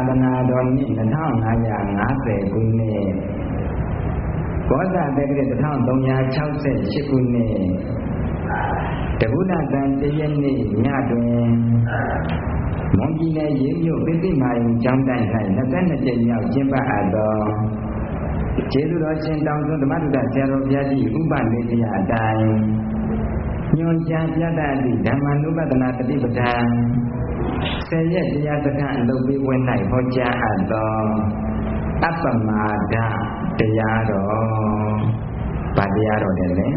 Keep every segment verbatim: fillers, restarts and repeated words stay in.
သနာတော်နှစ်နှစ်ထောင်ငါးရာငါးဆယ်ခုနှစ်ဘောဓတက္ကရာတစ်ထောင်သုံးရာခြောက်ဆယ်ရှစ်ခုနှစ်တပုဒ္ဒတန်တရက်နေ့ညတွင်မွန်ပြည်နယ်ရေးမြို့ပိသိမာယုံကျောင်းတိုက်၌နှစ်ဆယ့်နှစ်ကြိမ်မြောက်ကျင်းပအပ်သောကျေးဇူးတော်ရှင်တောင်စွန်းဓမ္မတုဒ္ဒဆရာတော်ဘုရားကြီးဥပဒေတရားအတိုင်းညွန်ကြားပြသသည့်ဓမ္မနုပဒနာတတိပဌာန်ဆယ်ရက်တရားစခန်းအလုပ်ပေးပွဲ၌ဟောကြားအပ်သောအပ္ပမာဒတရားတော်ဗာတရားတော်တယ်လေ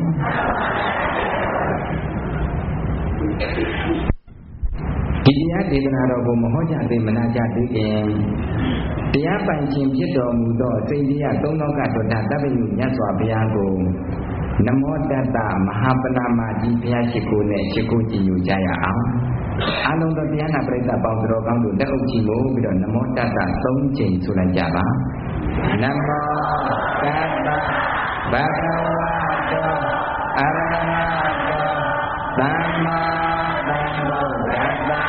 ဒီတရားဒေသနာတော်ကိုမဟောကြားသေးမနာကြသေးခင်တရားပိုင်ခြင်းဖြစ်တော်မူသောစိတ်တရားသုံးသောကတော်တတပ္ပယုမြတ်စွာဘုရားကိုနမောတတ္တမဟာပဏာမကြီးဘုရားရှိခိုးနဲ့ရှိခိုးကြည်ညိုကြရအောင်အလုံးစုံတရားနာပရိသတ်ပေါင်းတော်ကောင်းတို့လက်အုပ်ချီမို့ပြီးတော့နမောတတ္တသုံးချိန်ဆိုလိုက်ကြပါနမောတတ္တဘဂဝတောအရဟတောသမ္မာသမ္ဗုဒ္ဓတ္တ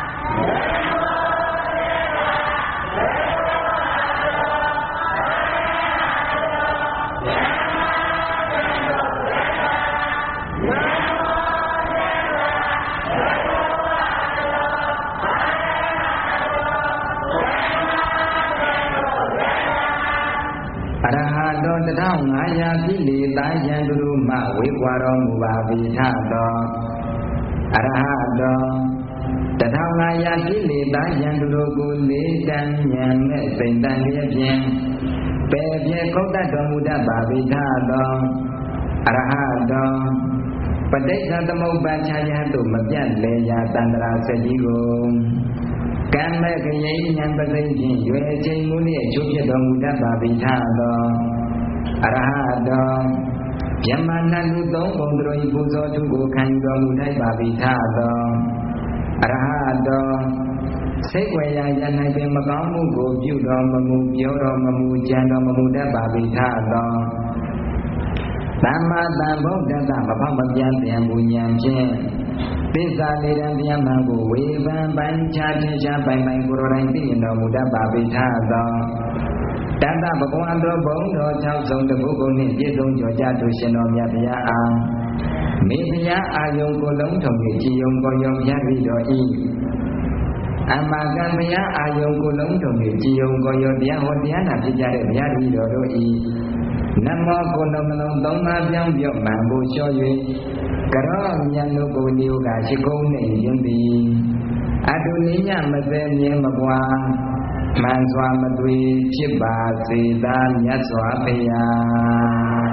တထောင်ငါးရာပြည့်လေသာယံသူတို့မှဝေကွာတော်မူပါ၏ထသောအရဟတောတထောင်ငါးရာပြည့်လေသာယံသူတို့ကိုလေးတန်ဉာဏ်နဲ့စိတ်တန်လျက်ဖြင့်ပယ်ပြဲခုတ်တတ်တော်မူတတ်ပါ၏ထသောအရဟတောပဋိစ္စသမုပ္ပါချာယသို့မပြတ်လေရာတန္တရာစကြီးကိုကံမဲ့ခရိဉာဏ်ပစိဖြင့်ရွယ်ချိန်မူနှင့်ချိုးပြတော်မူတတ်ပါ၏ထသောအရဟတောယမနာလူသုံးပုံတို့၏ပူဇော်သူကိုခံယူတော်မူနိုင်ပါ၏ထသောအရဟတောစိတ်ဝေယယ၌ပင်မကောင်းမှုကိုပြုတော်မမူပြောတော်မမူကြံတော်မမူတတ်ပါ၏ထသောသမ္မာသမ္ဗုဒ္ဓတ္တမဖောက်မပြန်ပြန်ပူဉာဏ်ဖြင့်သစ္စာလေးတံတရားမှန်ကိုဝေဖန်ပိုင်းခြားထင်ရှားပိုင်ပိုင်ကိုယ်တော်တိုင်သိမြင်တော်မူတတ်ပါ၏ထသောတတ္တဘဂဝံတော်ဘုံတော်၆ဆုံးတပုဂ္ဂိုလ်နှင့်ပြည့်စုံကြောကြသူရှင်တော်မြတ်ဘုရားအားမိဖုရားအာယုံကိုလုံးထုံ၍ကြည်ယုံကိုယုံရပြီတော်၏အမကံဘုရားအာယုံကိုလုံးထုံ၍ကြည်ယုံကိုယုံတရားဟောတရားနာဖြစ်ကြတဲ့ဘုရားတပည့်တော်တို့၏နမောကိုလုံးလုံးသုံးပါးပြောင်းပြော့မှန်ကိုလျှော့၍ကရောဉာဏ်တို့ကိုနိယကရှိကုန်းနေရင်းသည်အတုနိညမစဲမြင်မကွာမှန်စွာမသွေဖြစ်ပါစေသာမြတ်စွာဘုရား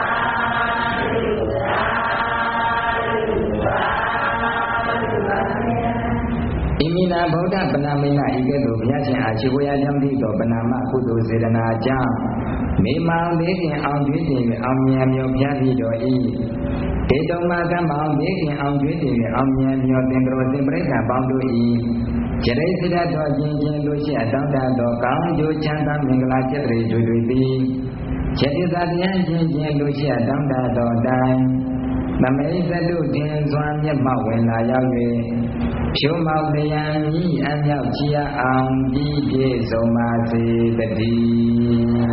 ဣမိနာဗုဒ္ဓပဏာမိနာဤကဲ့သို့ဘုရားရှင်အားရှိခိုးရကြောင်းသည့်သောပဏာမကုသိုလ်စေတနာကြောင့်မိမောင်လေးခင်အောင်ကျွေးတင်၍အောင်မြတ်မြော်ဘုရားသည့်တော်ဤဒေတုံမကမောင်လေးခင်အောင်ကျွေးတင်၍အောင်မြတ်မြော်သင်္ကရောသင်ပရိသတ်ပေါင်းတို့ဤကျရိစရတော်ခြင်းခြင်းလို့ရှိအတောင်းတတော်ကောင်းကျိုးချမ်းသာမင်္ဂလာကျက်တွေတွေ့တွေ့သည်ကျက်တိသာတရားခြင်းခြင်းလို့ရှိအတောင်းတတော်တိုင်းသမိတ်သတုတင်စွာမျက်မှောက်ဝင်လာရောက်၍ဖြိုးမောက်တရားဤအမြောက်ချီအောင်ပြီးပြည့်စုံပါစေတည်း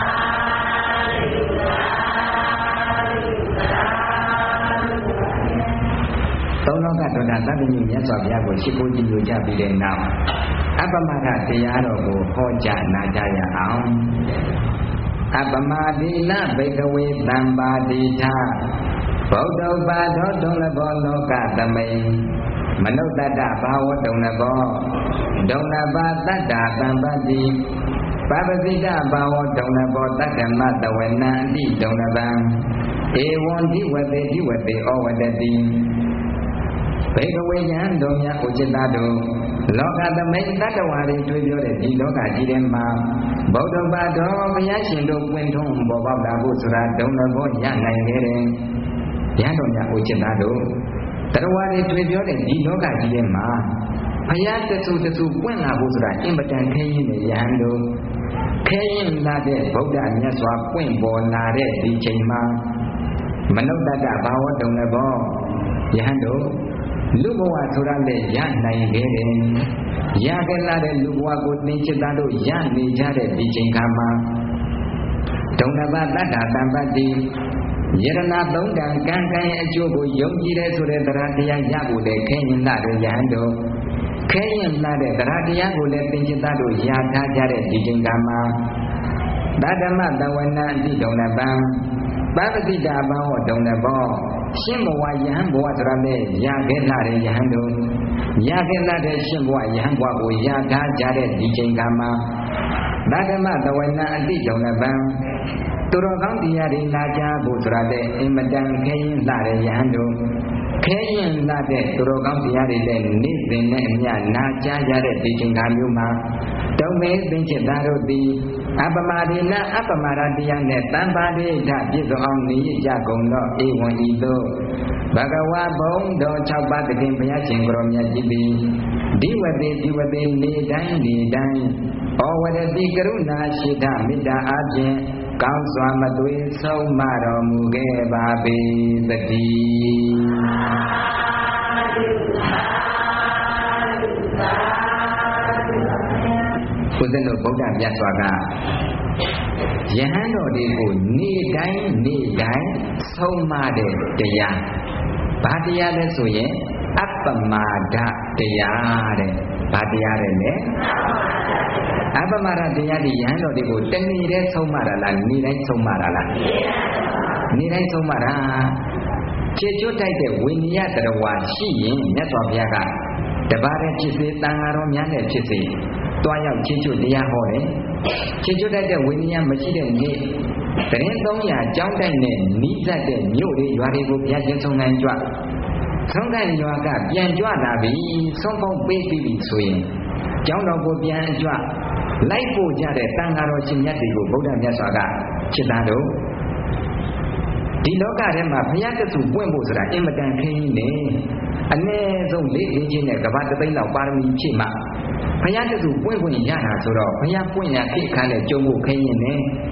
သုံးလောကတော်တာသဗ္ဗညုမြတ်စွာဘုရားကိုရှိခိုးကြည်ညိုကြပြီးတဲ့နောက်အပ္ပမဒတရားတော်ကိုဟောကြားနာကြရအောင်အပ္ပမတိလဘိကဝေသံပါတိထဗုဒ္ဓဘာသောဒုံလဘောလောကသမိန်မနုဿတ္တဘာဝဒုံလဘောဒုံလဘာတတ္တာသံပတိပပတိတဘာဝဒုံလဘောတတ္တမတဝနံအတိဒုံလဗံဧဝံဒီဝတေဒီဝတေဩဝတတိဘေကဝေယံတို့များကိုจิตသားတို့လောကသမိန်တတ္တဝါတွေတွေ့ပြောတဲ့ဒီလောကကြီးထဲမှာဗုဒ္ဓဘာတော်ဘုရားရှင်တို့ပွင့်ထုံးပေါ်ပေါက်လာဖို့ဆိုတာဒုံလဘောရနိုင်ခဲ့တယ်။ရဟန်းတော်များကိုจิตသားတို့တတဝါတွေတွေ့ပြောတဲ့ဒီလောကကြီးထဲမှာဘုရားတဆူတဆူပွင့်လာဖို့ဆိုတာအင်မတန်ခဲရင်းနဲ့ရဟန်းတို့ခဲရင်လာတဲ့ဗုဒ္ဓမြတ်စွာပွင့်ပေါ်လာတဲ့ဒီချိန်မှာမနုဿတ္တဘာဝတုံလည်းဘောယဟန်တို့လူဘဝဆိုတာလေရနိုင်ခဲ့တယ်ရခဲ့လာတဲ့လူဘဝကိုသင်္ချစ်သားတို့ရနေကြတဲ့ဒီချိန်ခါမှာဒုံနဘတတ္တတံပတ္တိယရဏသုံးတန်ကံကံရဲ့အကျိုးကိုယုံကြည်တဲ့ဆိုတဲ့တရားတရားရဖို့လေခဲရင်လာတဲ့ယဟန်တို့ခဲရင်လာတဲ့တရားတရားကိုလည်းသင်္ချစ်သားတို့ရထားကြတဲ့ဒီချိန်ခါမှာသတ္တမတဝနာအတိဒုံနပံပပတိတာဘောဒုံနဘောရှင်းဘဝယဟန်ဘဝဆိုတာလေရခဲ့လာတဲ့ယဟန်တို့ရခဲ့လာတဲ့ရှင်းဘဝယဟန်ဘဝကိုရထားကြတဲ့ဒီချိန်ခါမှာသတ္တမတဝနာအတိဒုံနပံသူတော်ကောင်းတရားတွေနာကြားဖို့ဆိုတာတဲ့အင်မတန်ခဲရင်လာတဲ့ယဟန်တို့ခဲရင်လာတဲ့သူတော်ကောင်းတရားတွေလည်းနေ့စဉ်နဲ့အမျှနာကြားကြတဲ့ဒီချိန်ခါမျိုးမှာတုံမေသင်္ချစ်သားတို့သည်အပမာဒေနအပမာရတရားနဲ့တမ္ပါဒိဋ္ဌပြည့်စုံအောင်နေကြကုန်သောဧဝံဤသို့ဘဂဝါဘုံတော်၆ပါးတခင်ဘုရားရှင်ကိုရောမြတ်ကြီးသည်ဒီဝတိဒီဝတိနေတိုင်းနေတိုင်းဩဝရတိကရုဏာရှိတမေတ္တာအပြင်ကောင်းစွာမသွေဆုံးမတော်မူခဲ့ပါပေသတည်းဘုရားတို့ဗုဒ္ဓမြတ်စွာကယဟန်တော်တွေကိုနေ့တိုင်းနေ့တိုင်းဆုံးမတဲ့တရားဘာတရားလဲဆိုရင်အပ္ပမာဒတရားတဲ့ဘာတရားလဲလဲအပ္ပမာဒတရားဒီယဟန်တော်တွေကိုတနေ့တည်းဆုံးမတာလားနေ့တိုင်းဆုံးမတာလားနေ့တိုင်းဆုံးမတာခြေကျွတ်တိုက်တဲ့ဝိနည်းတရားဝါရှိရင်မြတ်စွာဘုရားကတပါးတဲ့ဖြစ်စေတန်ဃာတော်များနဲ့ဖြစ်စေတွားရောက်ခြေကျွတ်တရားဟောတယ်ခြေကျွတ်တိုက်တဲ့ဝိနည်းမရှိတဲ့နေ့တရင်သုံးရာကြောင်းတိုက်နဲ့နီးစပ်တဲ့မြို့တွေရွာတွေကိုဘုရားရှင်ဆုံးခံကြွဆုံးခံရွာကပြန်ကြွလာပြီဆုံးဖုံးပေးပြီးပြီဆိုရင်ကျောင်းတော်ကိုပြန်ကြွလိုက်ပို့ကြတဲ့တန်ဃာတော်ရှင်မြတ်တွေကိုဗုဒ္ဓမြတ်စွာကจิตသားတို့ဒီလောကထဲမှာဘုရားတဆူပွင့်ဖို့ဆိုတာအင်မတန်ခင်းနေအနည်းဆုံးလေးလေးချင်းနဲ့ကဘာတသိန်းလောက်ပါရမီဖြည့်မှဘုရားတဆူပွင့်ပွင့်ရတာဆိုတော့ဘုရားပွင့်ရခိခါနဲ့ကြုံဖို့ခင်းနေ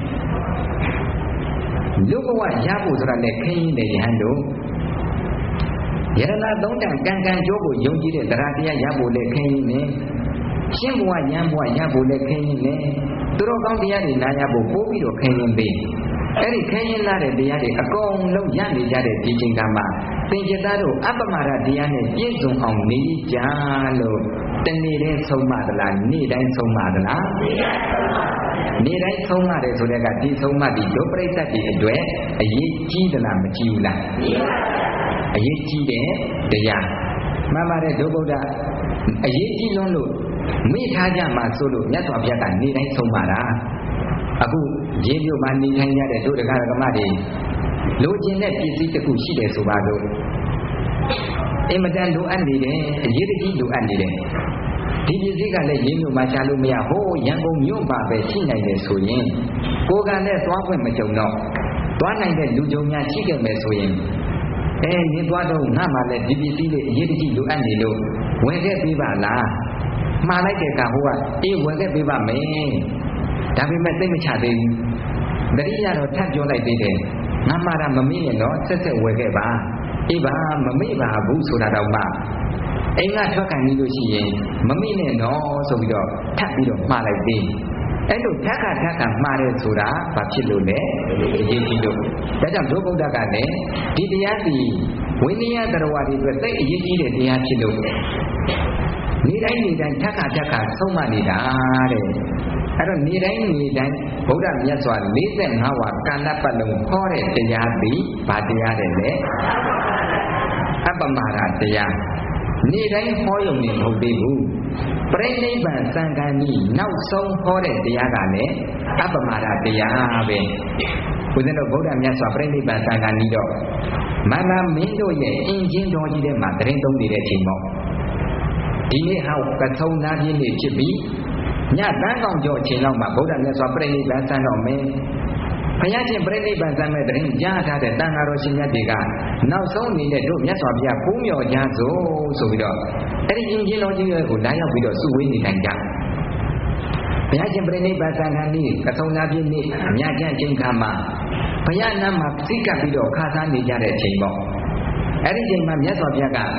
လူဘဝရဖို့ဆိုတာလည်းခင်းနေရဟန်းတို့ယရဏသုံးတန်ကံကံကျိုးကိုယုံကြည်တဲ့တရားတရားရဖို့လည်းခင်းနေရှင်းဘဝရမ်းဘဝရဖို့လည်းခင်းနေသူတော်ကောင်းတရားတွေနားရဖို့ပို့ပြီးတော့ခင်းနေသေးအဲ့ဒီခင်းရင်လာတဲ့တရားတွေအကုန်လုံးရနေကြတဲ့ဒီချိန်ကမှသင်္ကြန်သားတို့အပ္ပမာဒတရားနဲ့ပြည့်စုံအောင်နေကြလို့တနေ့တည်းဆုံးမသလားနေ့တိုင်းဆုံးမသလားနေ့တိုင်းဆုံးမတယ်ဆိုတဲ့ကဒီဆုံးမဒီဒုပရိသတ်တွေအတွက်အရေးကြီးသလားမကြီးဘူးလားအရေးကြီးတဲ့တရားမှန်ပါတယ်ဒုဗုဒ္ဓအရေးကြီးလွန်းလို့မိထားကြမှာဆိုလို့မြတ်စွာဘုရားကနေတိုင်းဆုံးမတာအခုရေမြို့မှာနေထိုင်ရတဲ့ဒုဒကရကမတွေလိုချင်တဲ့ပစ္စည်းတစ်ခုရှိတယ်ဆိုပါစို့အင်မတန်လိုအပ်နေတယ်အရေးကြီးလိုအပ်နေတယ်ဒီပစ္စည်းကလည်းရေမြို့မှာရှားလို့မရဟိုးရန်ကုန်မြို့ပါပဲရှိနိုင်တယ်ဆိုရင်ကိုယ်ကလည်းသွားခွင့်မကြုံတော့သွားနိုင်တဲ့လူကြုံများရှိခဲ့မယ်ဆိုရင်အဲနေသွားတော့ငါမှလည်းဒီပစ္စည်းလေးအရေးကြီးလိုအပ်နေလို့ဝယ်ခဲ့ပေးပါလားမှားလိုက်တဲ့ကဟိုကအေးဝယ်ခဲ့ပေးပါမယ်ဒါပေမဲ့သိမချသေးဘူးတတိယတော့ထပ်ပြောလိုက်သေးတယ်ငါမှတာမမေ့နဲ့တော့ဆက်ဆက်ဝယ်ခဲ့ပါအေးပါမမေ့ပါဘူးဆိုတာတော့မှအိမ်ကထွက်ခံပြီးလို့ရှိရင်မမေ့နဲ့တော့ဆိုပြီးတော့ထပ်ပြီးတော့မှားလိုက်သေးအဲ့လိုထပ်ခါထပ်ခါမှားတယ်ဆိုတာဘာဖြစ်လို့လဲအရေးကြီးလို့ဒါကြောင့်ဒုဗုဒ္ဓကလည်းဒီတရားစီဝိနည်းတရားဝါတွေအတွက်သိအရေးကြီးတဲ့တရားဖြစ်လို့နေ့တိုင်းနေ့တိုင်းထပ်ခါထပ်ခါဆုံးမနေတာတဲ့အဲ့တော့နေ့တိုင်းနေ့တိုင်းဗုဒ္ဓမြတ်စွာ၄၅ဝါကာလပတ်လုံးဟောတဲ့တရားသည်ဘာတရားတဲ့လဲအပ္ပမာဒတရားနေ့တိုင်းဟောရုံနဲ့မဟုတ်သေးဘူးပြိဋိဘံသံဃာနီနောက်ဆုံးဟောတဲ့တရားကလည်းအပ္ပမာဒတရားပဲဦးဇင်းတို့ဗုဒ္ဓမြတ်စွာပြိဋိဘံသံဃာနီတော့မန္တမင်းတို့ရဲ့အင်ချင်းတော်ကြီးထဲမှာတရင်သုံးနေတဲ့အချိန်ပေါ့ဒီနေ့ဟောကထုံနာပြည့်နေ့ဖြစ်ပြီးညတန်းကောင်ကျော်အချိန်လောက်မှာဗုဒ္ဓမြတ်စွာပြိဋိဘံသံတော်မင်းဘုရားရှင်ပြိဋိဘံသံမဲ့တရင်ကြားထားတဲ့တန်ဃာတော်ရှင်မြတ်တွေကနောက်ဆုံးနေတဲ့တို့မြတ်စွာဘုရားပူးမြော်ကြစို့ဆိုပြီးတော့အဲ့ဒီအင်ဂျင်တော်ကြီးရဲ့ကိုလာရောက်ပြီးတော့စုဝေးနေနိုင်ကြဘုရားရှင်ပြိဋိဘံသံဃာနည်းကထုံနာပြည့်နေ့အမြတ်ကျအချိန်ခါမှာဘုရားနာမှာစိတ်ကပ်ပြီးတော့ခါစားနေကြတဲ့အချိန်ပေါ့အဲ့ဒီအချိန်မှာမြတ်စွာဘုရားက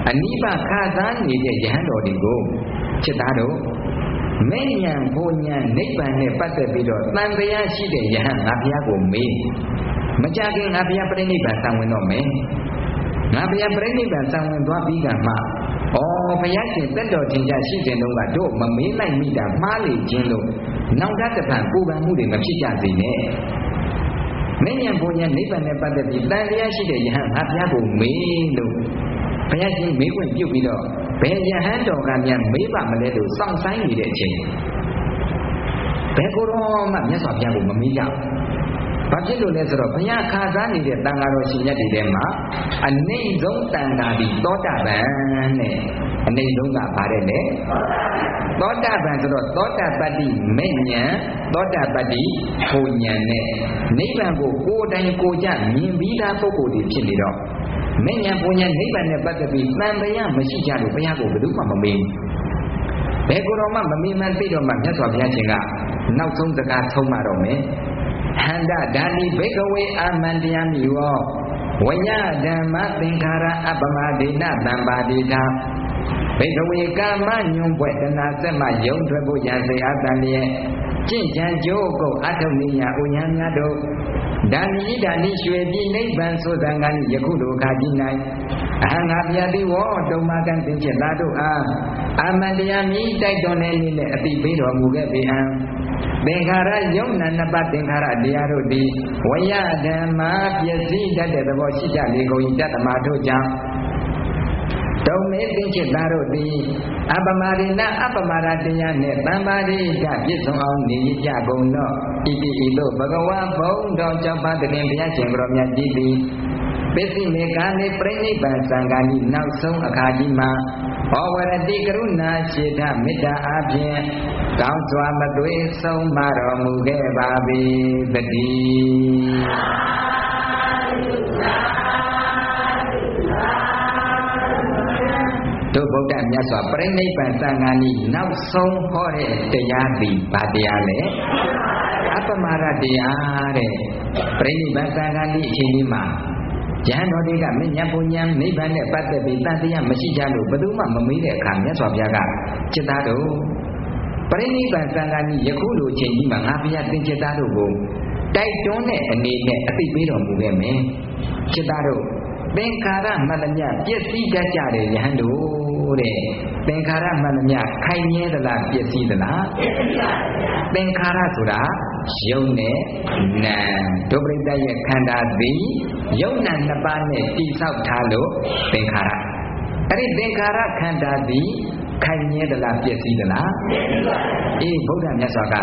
အနိဗ္ဗာန်ခါစားနေတဲ့ယဟန်တော်တွေကိုจิตသားတို့မေညာဘုံညာနိဗ္ဗာန်နဲ့ပတ်သက်ပြီးတော့တန်တရားရှိတဲ့ယဟန်ငါဘုရားကိုမေးမကြခင်ငါဘုရားပြိဋိဘံသံဝင်တော့မယ်ငါဘုရားပြိဋိဘံသံဝင်သွားပြီးကမှဩဘုရားရှင်တက်တော်ထင်ရှားရှိတဲ့တုန်းကတို့မမေးလိုက်မိတာမှားလေခြင်းလို့နောက်တစ်ဖန်ပူပန်မှုတွေမဖြစ်ကြစေနဲ့မဉ္ဇဉ်ဘုံညာနိဗ္ဗာန်နဲ့ပတ်သက်ပြီးတန်တရားရှိတဲ့ယဟန်ငါဘုရားကိုမေးလို့ဘုရားရှင်မေးခွင့်ပြုပြီးတော့ဘယ်ယဟန်တော်ကများမေးပါမလဲလို့စောင့်ဆိုင်နေတဲ့အချိန်ဘယ်ကိုယ်တော်မှမြတ်စွာဘုရားကိုမမေးကြဘူး။ဘာဖြစ်လို့လဲဆိုတော့ဘုရားခါစားနေတဲ့တန်ဃာတော်ရှင်မြတ်တွေထဲမှာအနိမ့်ဆုံးတန်ဃာဒီသောတာပန်နဲ့အနိမ့်ဆုံးကဘာတဲ့လဲသောတာပန်ဆိုတော့သောတာပတ္တိမေညာသောတာပတ္တိဘုံညာနဲ့နိဗ္ဗာန်ကိုကိုယ်တိုင်ကိုယ်ကြမြင်ပြီးသားပုဂ္ဂိုလ်တွေဖြစ်နေတော့မဉ္ဇဉ်ဘုံညာနိဗ္ဗာန်နဲ့ပတ်သက်ပြီးတန်တရားမရှိကြလို့ဘုရားကိုဘယ်သူမှမမေးဘူးဘယ်ကိုယ်တော်မှမမေးမှန်းသိတော့မှမြတ်စွာဘုရားရှင်ကနောက်ဆုံးစကားဆုံးမတော့မယ်ဟန္တဒါနိဘိကဝေအာမန္တရားမိဝဝယဓမ္မသင်္ခါရအပမဒေနသံပါတိတာဘိကဝေကာမညွန်ပွဲတနာစက်မှယုံထွက်ဖို့ရန်စေအပ်တန်လျက်ကျင့်ကြံကြိုးကုတ်အထုံနိယဥညာများတို့ဒါနိဒါနိရွှေပြည်နိဗ္ဗာန်ဆိုသံဃာနိယခုလိုခါကြည့်နိုင်အဟံငါပြတိဝောတုံမကံသင်ချက်သားတို့အားအာမန္တရားမိတိုက်တော်နေနေနဲ့အတိပေးတော်မူခဲ့ပေဟံသင်္ခါရယုံနာနှစ်ပါးသင်္ခါရတရားတို့သည်ဝယဓမ္မပျက်စီးတတ်တဲ့သဘောရှိကြလေကုန်၏တတ္တမတို့ကြောင့်တုံမေသင်ချက်သားတို့သည်အပမရိဏအပမရတရားနှင့်တမ္ပါရိကပြည့်စုံအောင်နေကြကုန်သောဣတိဤသို့ဘဂဝါဘုံတော်ကြောင့်ပါတခင်ဘုရားရှင်ကိုယ်တော်မြတ်ကြီးသည်ပစ္စည်းမေကာနေပြိဋိဘံသံဃာနိနောက်ဆုံးအခါကြီးမှာဩဝရတိကရုဏာရှိထမေတ္တာအပြင်ကောင်းစွာမသွေးဆုံးမတော်မူခဲ့ပါပေတည်းတို့ဗုဒ္ဓမြတ်စွာပြိဋိဘံသံဃာနိနောက်ဆုံးဟောတဲ့တရားသည်ဘာတရားလဲအပမရတရားတဲ့ပြိဋိဘံသံဃာနိအချိန်ကြီးမှာယဟန်တော်တွေကမဉ္ဇဉ်ဘုံညာနိဗ္ဗာန်နဲ့ပတ်သက်ပြီးတန်တရားမရှိကြလို့ဘယ်သူမှမမေးတဲ့အခါမြတ်စွာဘုရားကจิตသားတို့ပရိနိဗ္ဗာန်သံဃာနိယခုလိုချိန်ကြီးမှာငါဘုရားသင်จิตသားတို့ကိုတိုက်တွန်းတဲ့အနေနဲ့အသိပေးတော်မူခဲ့မယ်จิตသားတို့သင်္ခါရမှန်သမျှပျက်စီးတတ်ကြတယ်ယဟန်တို့တဲ့သင်္ခါရမှန်သမျှခိုင်မြဲသလားပျက်စီးသလားပျက်စီးပါဘူးသင်္ခါရဆိုတာယုံနဲ့နာဒုပရိသတ်ရဲ့ခန္ဓာသည်ယုံနာနှစ်ပါးနဲ့တည်ဆောက်ထားလို့သင်္ခါရအဲ့ဒီသင်္ခါရခန္ဓာသည်ခိုင်မြဲသလားပျက်စီးသလားပျက်စီးပါဘူးအေးဗုဒ္ဓမြတ်စွာက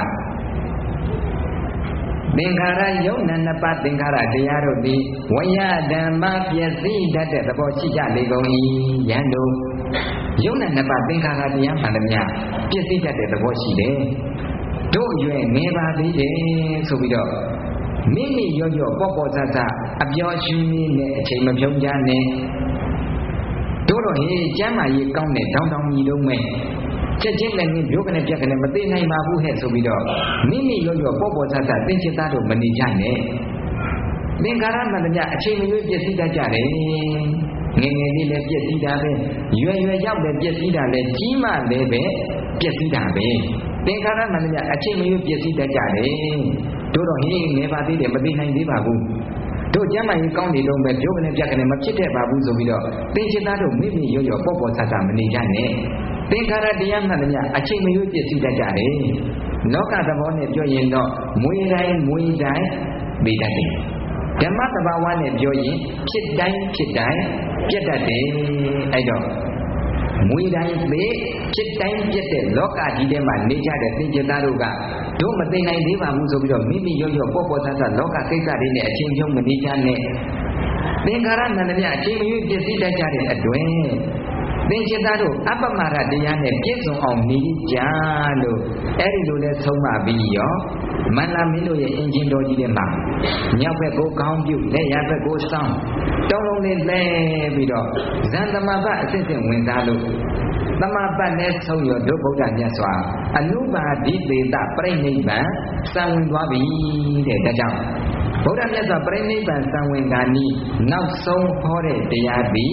သင်္ခါရယုံနာနှစ်ပါးသင်္ခါရတရားတို့သည်ဝယဓမ္မပျက်စီးတတ်တဲ့သဘောရှိကြလေကုန်၏ယံတို့ယုံနာနှစ်ပါးသင်္ခါရတရားမှန်သမျှပျက်စီးတတ်တဲ့သဘောရှိတယ်တို့အရွယ်ငယ်ပါသေးတယ်ဆိုပြီးတော့မိမိရော့ရော့ပေါ့ပေါ့ဆဆအပြောရှင်းရင်းနဲ့အချိန်မဖြုံးကြနဲ့တို့တော့ဟေးကျမ်းမာရေးကောင်းတဲ့တောင်းတောင်းကြီးလုံးမဲ့ချက်ချင်းလည်းမျိုးကနေပြက်ကနေမသိနိုင်ပါဘူးဟဲ့ဆိုပြီးတော့မိမိရော့ရော့ပေါ့ပေါ့ဆဆသင်္ချစ်သားတို့မနေကြနဲ့သင်္ခါရမှန်သမျှအချိန်မရွေးပြည့်စည်တတ်ကြတယ်ငယ်ငယ်လေးလည်းပြည့်စည်တာပဲရွယ်ရွယ်ရောက်လည်းပြည့်စည်တာလည်းကြီးမှလည်းပဲပြည့်စည်တာပဲသင်္ခါရမှန်သမျှအချိန်မရွေးပြည့်စည်တတ်ကြတယ်တို့တော့ဟေးငယ်ပါသေးတယ်မသိနိုင်သေးပါဘူးတို့ကျမ်းမာရေးကောင်းနေတော့ပဲမျိုးကနေပြက်ကနေမဖြစ်တဲ့ပါဘူးဆိုပြီးတော့သင်္ချစ်သားတို့မိမိရော့ရော့ပေါ့ပေါ့ဆဆမနေကြနဲ့သင်္ခါရတရားမှန်သမျှအချိန်မရွေးပြည့်စည်တတ်ကြတယ်လောကသဘောနဲ့ပြောရင်တော့မွေတိုင်းမွေတိုင်းသိတတ်တယ်ဓမ္မသဘာဝနဲ့ပြောရင်ဖြစ်တိုင်းဖြစ်တိုင်းပြတ်တတ်တယ်အဲ့တော့မွေတိုင်းသိဖြစ်တိုင်းပြတ်တဲ့လောကကြီးထဲမှာနေကြတဲ့သင်္ကြန်သားတို့ကတို့မသိနိုင်သေးပါဘူးဆိုပြီးတော့မိမိရော့ရော့ပေါ့ပေါ့ဆဆလောကကိစ္စတွေနဲ့အချင်းချင်းမနေကြနဲ့သင်္ခါရမှန်သမျှအချိန်မရွေးပြည့်စည်တတ်ကြတဲ့အတွင်းသင်္ချစ်သားတို့အပမရတရားနဲ့ပြည့်စုံအောင်နေကြလို့အဲ့ဒီလိုလဲဆုံးမပြီးရောမန္တမင်းတို့ရဲ့အင်ဂျင်တော်ကြီးထဲမှာမြောက်ဘက်ကိုကောင်းပြုလက်ရဘက်ကိုစောင်းတောင်းလုံးလေးလဲပြီးတော့ဇန်သမဘအစစ်စစ်ဝင်စားလို့သမပတ်နဲ့ဆုံးရဒုဗုဒ္ဓမြတ်စွာအနုပါတိသေတပြိဋိဘံစံဝင်သွားပြီတဲ့ဒါကြောင့်ဗုဒ္ဓမြတ်စွာပြိဋိဘံစံဝင်ကနီနောက်ဆုံးဟောတဲ့တရားသည်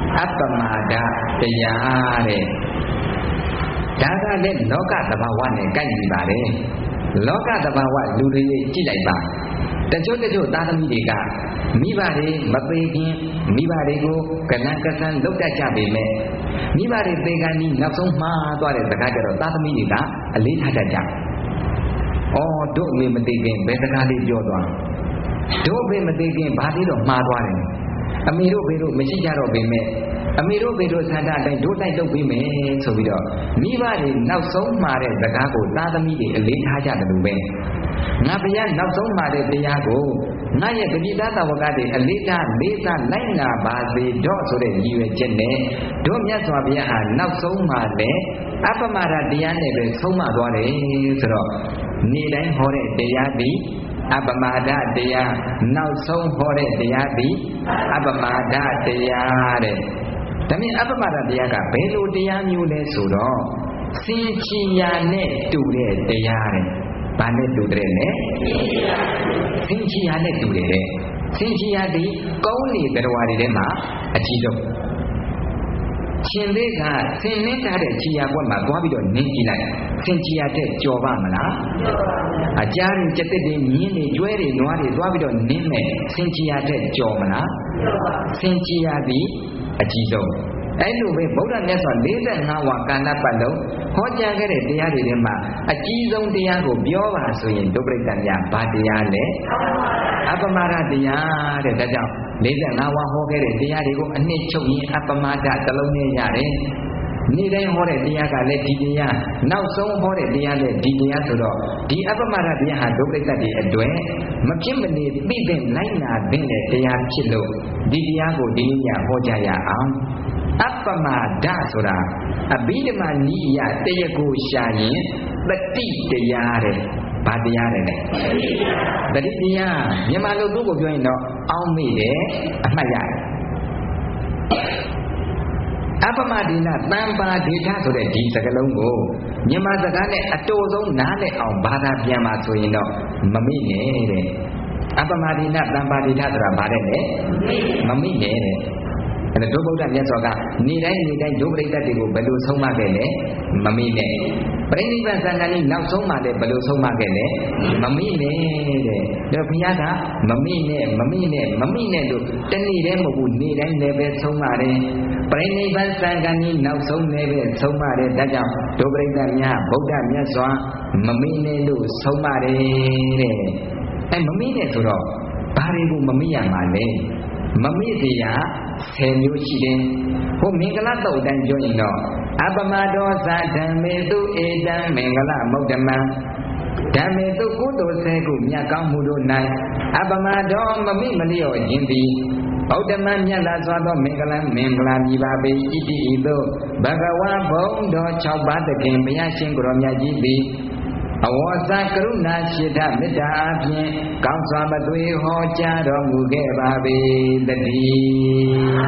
အပ္ပမာဒတရားတဲ့ဒါကလည်းလောကသဘာဝနဲ့ကိုက်ညီပါတယ်လောကသဘာဝလူတွေကြည့်လိုက်ပါတချို့တချို့သားသမီးတွေကမိဘတွေမသေးခင်မိဘတွေကိုကလန်ကဆန်းလုပ်တတ်ကြပေမဲ့မိဘတွေသေကန်ပြီးနောက်ဆုံးမှားသွားတဲ့စကားကြတော့သားသမီးတွေကအလေးထားတတ်ကြ။အော်တို့အမေမသေးခင်ဘယ်စကားလေးပြောသွားတို့အမေမသေးခင်ဘာသေးတော့မှားသွားတယ်အမေတို့ဘေတို့မရှိကြတော့ပေမဲ့အမေတို့ဘေတို့ဆန္ဒအတိုင်းတို့တိုက်လုပ်ပေးမယ်ဆိုပြီးတော့မိဘတွေနောက်ဆုံးမှာတဲ့စကားကိုသားသမီးတွေအလေးထားကြတယ်လို့ပဲငါဘုရားနောက်ဆုံးမှာတဲ့တရားကိုငါရဲ့တတိသားတော်ကတွေအလေးထားလေးစားလိုက်နာပါစေတော့ဆိုတဲ့ရည်ရွယ်ချက်နဲ့တို့မြတ်စွာဘုရားဟာနောက်ဆုံးမှာလည်းအပ္ပမဒတရားနဲ့ပဲဆုံးမသွားတယ်ဆိုတော့နေ့တိုင်းဟောတဲ့တရားသည်အပ္ပမဒတရားနောက်ဆုံးဟောတဲ့တရားသည်အပ္ပမဒတရားတဲ့ဒါမြင်အပ္ပမဒတရားကဘယ်လိုတရားမျိုးလဲဆိုတော့စင်ချီယာနဲ့တူတဲ့တရားတဲ့ဘာနဲ့တူတယ်လဲစင်ချီယာနဲ့တူတယ်တဲ့စင်ချီယာဒီကောင်းနေတရားတွေထဲမှာအကြီးဆုံးရှင်သေးကဆင်နှင်းထားတဲ့ချီယာဘွက်မှာသွားပြီးတော့နင်းကြည့်လိုက်ဆင်ချီယာတဲ့ကြော်ပါမလားအကြားရင်ကြက်တက်တွေမြင်းတွေကျွဲတွေနွားတွေသွားပြီးတော့နင်းမယ်ဆင်ချီယာတဲ့ကြော်မလားဆင်ချီယာဒီအကြီးဆုံးအဲ့လိုပဲဗုဒ္ဓမြတ်စွာလေးဆယ်ငါးဝါကာလပတ်လုံးဟောကြားခဲ့တဲ့တရားတွေထဲမှာအကြီးဆုံးတရားကိုပြောပါဆိုရင်ဒုပရိသတ်များဘာတရားလဲအပ္ပမဒတရားတဲ့ဒါကြောင့်လေးဆယ်ငါးဝါဟောခဲ့တဲ့တရားတွေကိုအနှစ်ချုပ်ရင်အပ္ပမဒတစ်လုံးနဲ့ရတယ်နေ့တိုင်းဟောတဲ့တရားကလည်းဒီတရားနောက်ဆုံးဟောတဲ့တရားလည်းဒီတရားဆိုတော့ဒီအပ္ပမဒတရားဟာဒုပရိသတ်တွေအတွက်မဖြစ်မနေသိတဲ့လိုက်နာတဲ့တရားဖြစ်လို့ဒီတရားကိုဒီနေ့ညဟောကြားရအောင်အပ္ပမဒဆိုတာအဘိဓမ္မာနိယတရားကိုရှာရင်တတိတရားတဲ့ဘာတရားလဲတတိတရားမြန်မာလိုသူ့ကိုပြောရင်တော့အောင်းမိတယ်အမှတ်ရတယ်အပ္ပမဒိနတံပါဒေထဆိုတဲ့ဒီစကားလုံးကိုမြန်မာစကားနဲ့အတူဆုံးနားလည်အောင်ဘာသာပြန်ပါဆိုရင်တော့မမိနဲ့တဲ့အပ္ပမဒိနတံပါဒေထဆိုတာဘာလဲလဲမမိနဲ့တဲ့အဲ့ဒါဒုဗုဒ္ဓမြတ်စွာကနေ့တိုင်းနေ့တိုင်းဒုပရိသတ်တွေကိုဘယ်လိုဆုံးမခဲ့လဲမမိနဲ့ပရိနိဗ္ဗာန်သံဃာကြီးနောက်ဆုံးမှလည်းဘယ်လိုဆုံးမခဲ့လဲမမိနဲ့တဲ့ဒါဘုရားကမမိနဲ့မမိနဲ့မမိနဲ့လို့တနေ့တည်းမဟုတ်ဘူးနေ့တိုင်းလည်းပဲဆုံးမတယ်ပရိနိဗ္ဗာန်သံဃာကြီးနောက်ဆုံးလည်းပဲဆုံးမတယ်ဒါကြောင့်ဒုပရိသတ်များဗုဒ္ဓမြတ်စွာမမိနဲ့လို့ဆုံးမတယ်တဲ့အဲမမိနဲ့ဆိုတော့ဘာတွေကိုမမိရမှာလဲမမိစေရဆယ်မျိုးရှိတယ်ဟိုမင်္ဂလာတုတ်တိုင်းပြောရင်တော့အပမဒောသဓမ္မေတုဧတံမင်္ဂလမௌတမံဓမ္မေတုကုသိုလ်ဆယ်ခုမြတ်ကောင်းမှုတို့၌အပမဒောမမိမလျော့ခြင်းသည်ဗုဒ္ဓမမြတ်လာစွာသောမင်္ဂလမင်္ဂလာမြည်ပါပေဣတိဤသို့ဘဂဝါဘုံတော်၆ပါးတခင်ဘုရားရှင်ကိုရောမြတ်ကြီးသည်အဝေါ်စာကရုဏာရှိတမေတ္တာအပြင်ကောင်းစွာမသွေဟောကြားတော်မူခဲ့ပါပေတည်း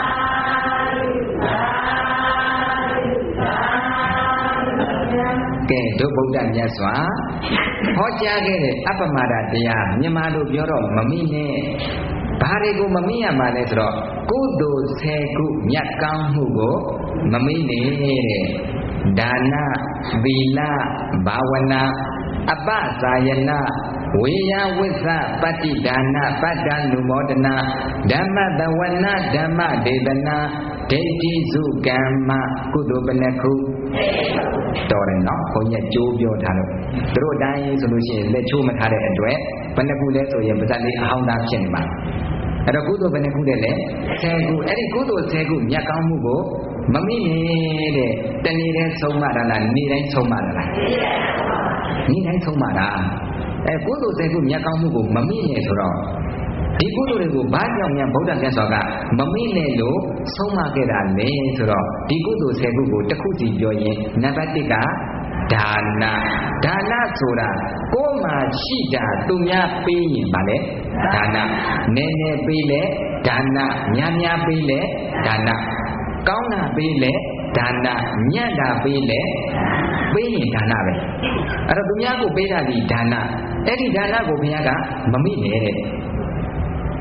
ကဲဒုဗုဒ္ဓမြတ်စွာဟောကြားခဲ့တဲ့အပ္ပမဒတရားမြန်မာလိုပြောတော့မမိနဲ့ဘာတွေကိုမမိရမှာလဲဆိုတော့ကုသိုလ်ဆယ်ခုမြတ်ကောင်းမှုကိုမမိနဲ့တဲ့ဒါနသီလဘာဝနာအပ္ပသာယနာဝေယဝိသပတ္တိဒါနပတ္တနုမောဒနာဓမ္မတဝနာဓမ္မဒေသနာဒိဋ္ဌိစုကမ္မကုသိုလ်ဘယ်နှခုတော်တယ်နော်ဘုန်းကြီးကြိုးပြောထားလို့သူတို့တိုင်းဆိုလို့ရှိရင်လက်ချိုးမထားတဲ့အတွက်ဘယ်နှခုလဲဆိုရင်ပါဇက်လေးအဟောင်းသားဖြစ်နေမှာအဲ့တော့ကုသိုလ်ဘယ်နှခုလဲလဲဆယ်ခုအဲ့ဒီကုသိုလ်ဆယ်ခုမြတ်ကောင်းမှုကိုမမိနေတဲ့တနေ့တိုင်းဆုံးမတာလားနေ့တိုင်းဆုံးမတာလားနေ့တိုင်းဆုံးမတာအဲကုသိုလ်ဆယ်ခုမြတ်ကောင်းမှုကိုမမိနဲ့ဆိုတော့ဒီကုသိုလ်တွေကိုဘာကြောင့်များဗုဒ္ဓမြတ်စွာကမမိနဲ့လို့ဆုံးမခဲ့တာလဲဆိုတော့ဒီကုသိုလ်ဆယ်ခုကိုတစ်ခုစီပြောရင်နံပါတ်တစ်ကဒါနဒါနဆိုတာကိုယ်မှာရှိတာသူများပေးရင်ဗာလဲဒါနနည်းနည်းပေးလဲဒါနများများပေးလဲဒါနကောင်းတာပေးလဲဒါနညံ့တာပေးလဲပေးရင်ဒါနပဲအဲ့တော့သူများကိုပေးတာဒီဒါနအဲ့ဒီဒါနကိုဘုရားကမမိနဲ့တဲ့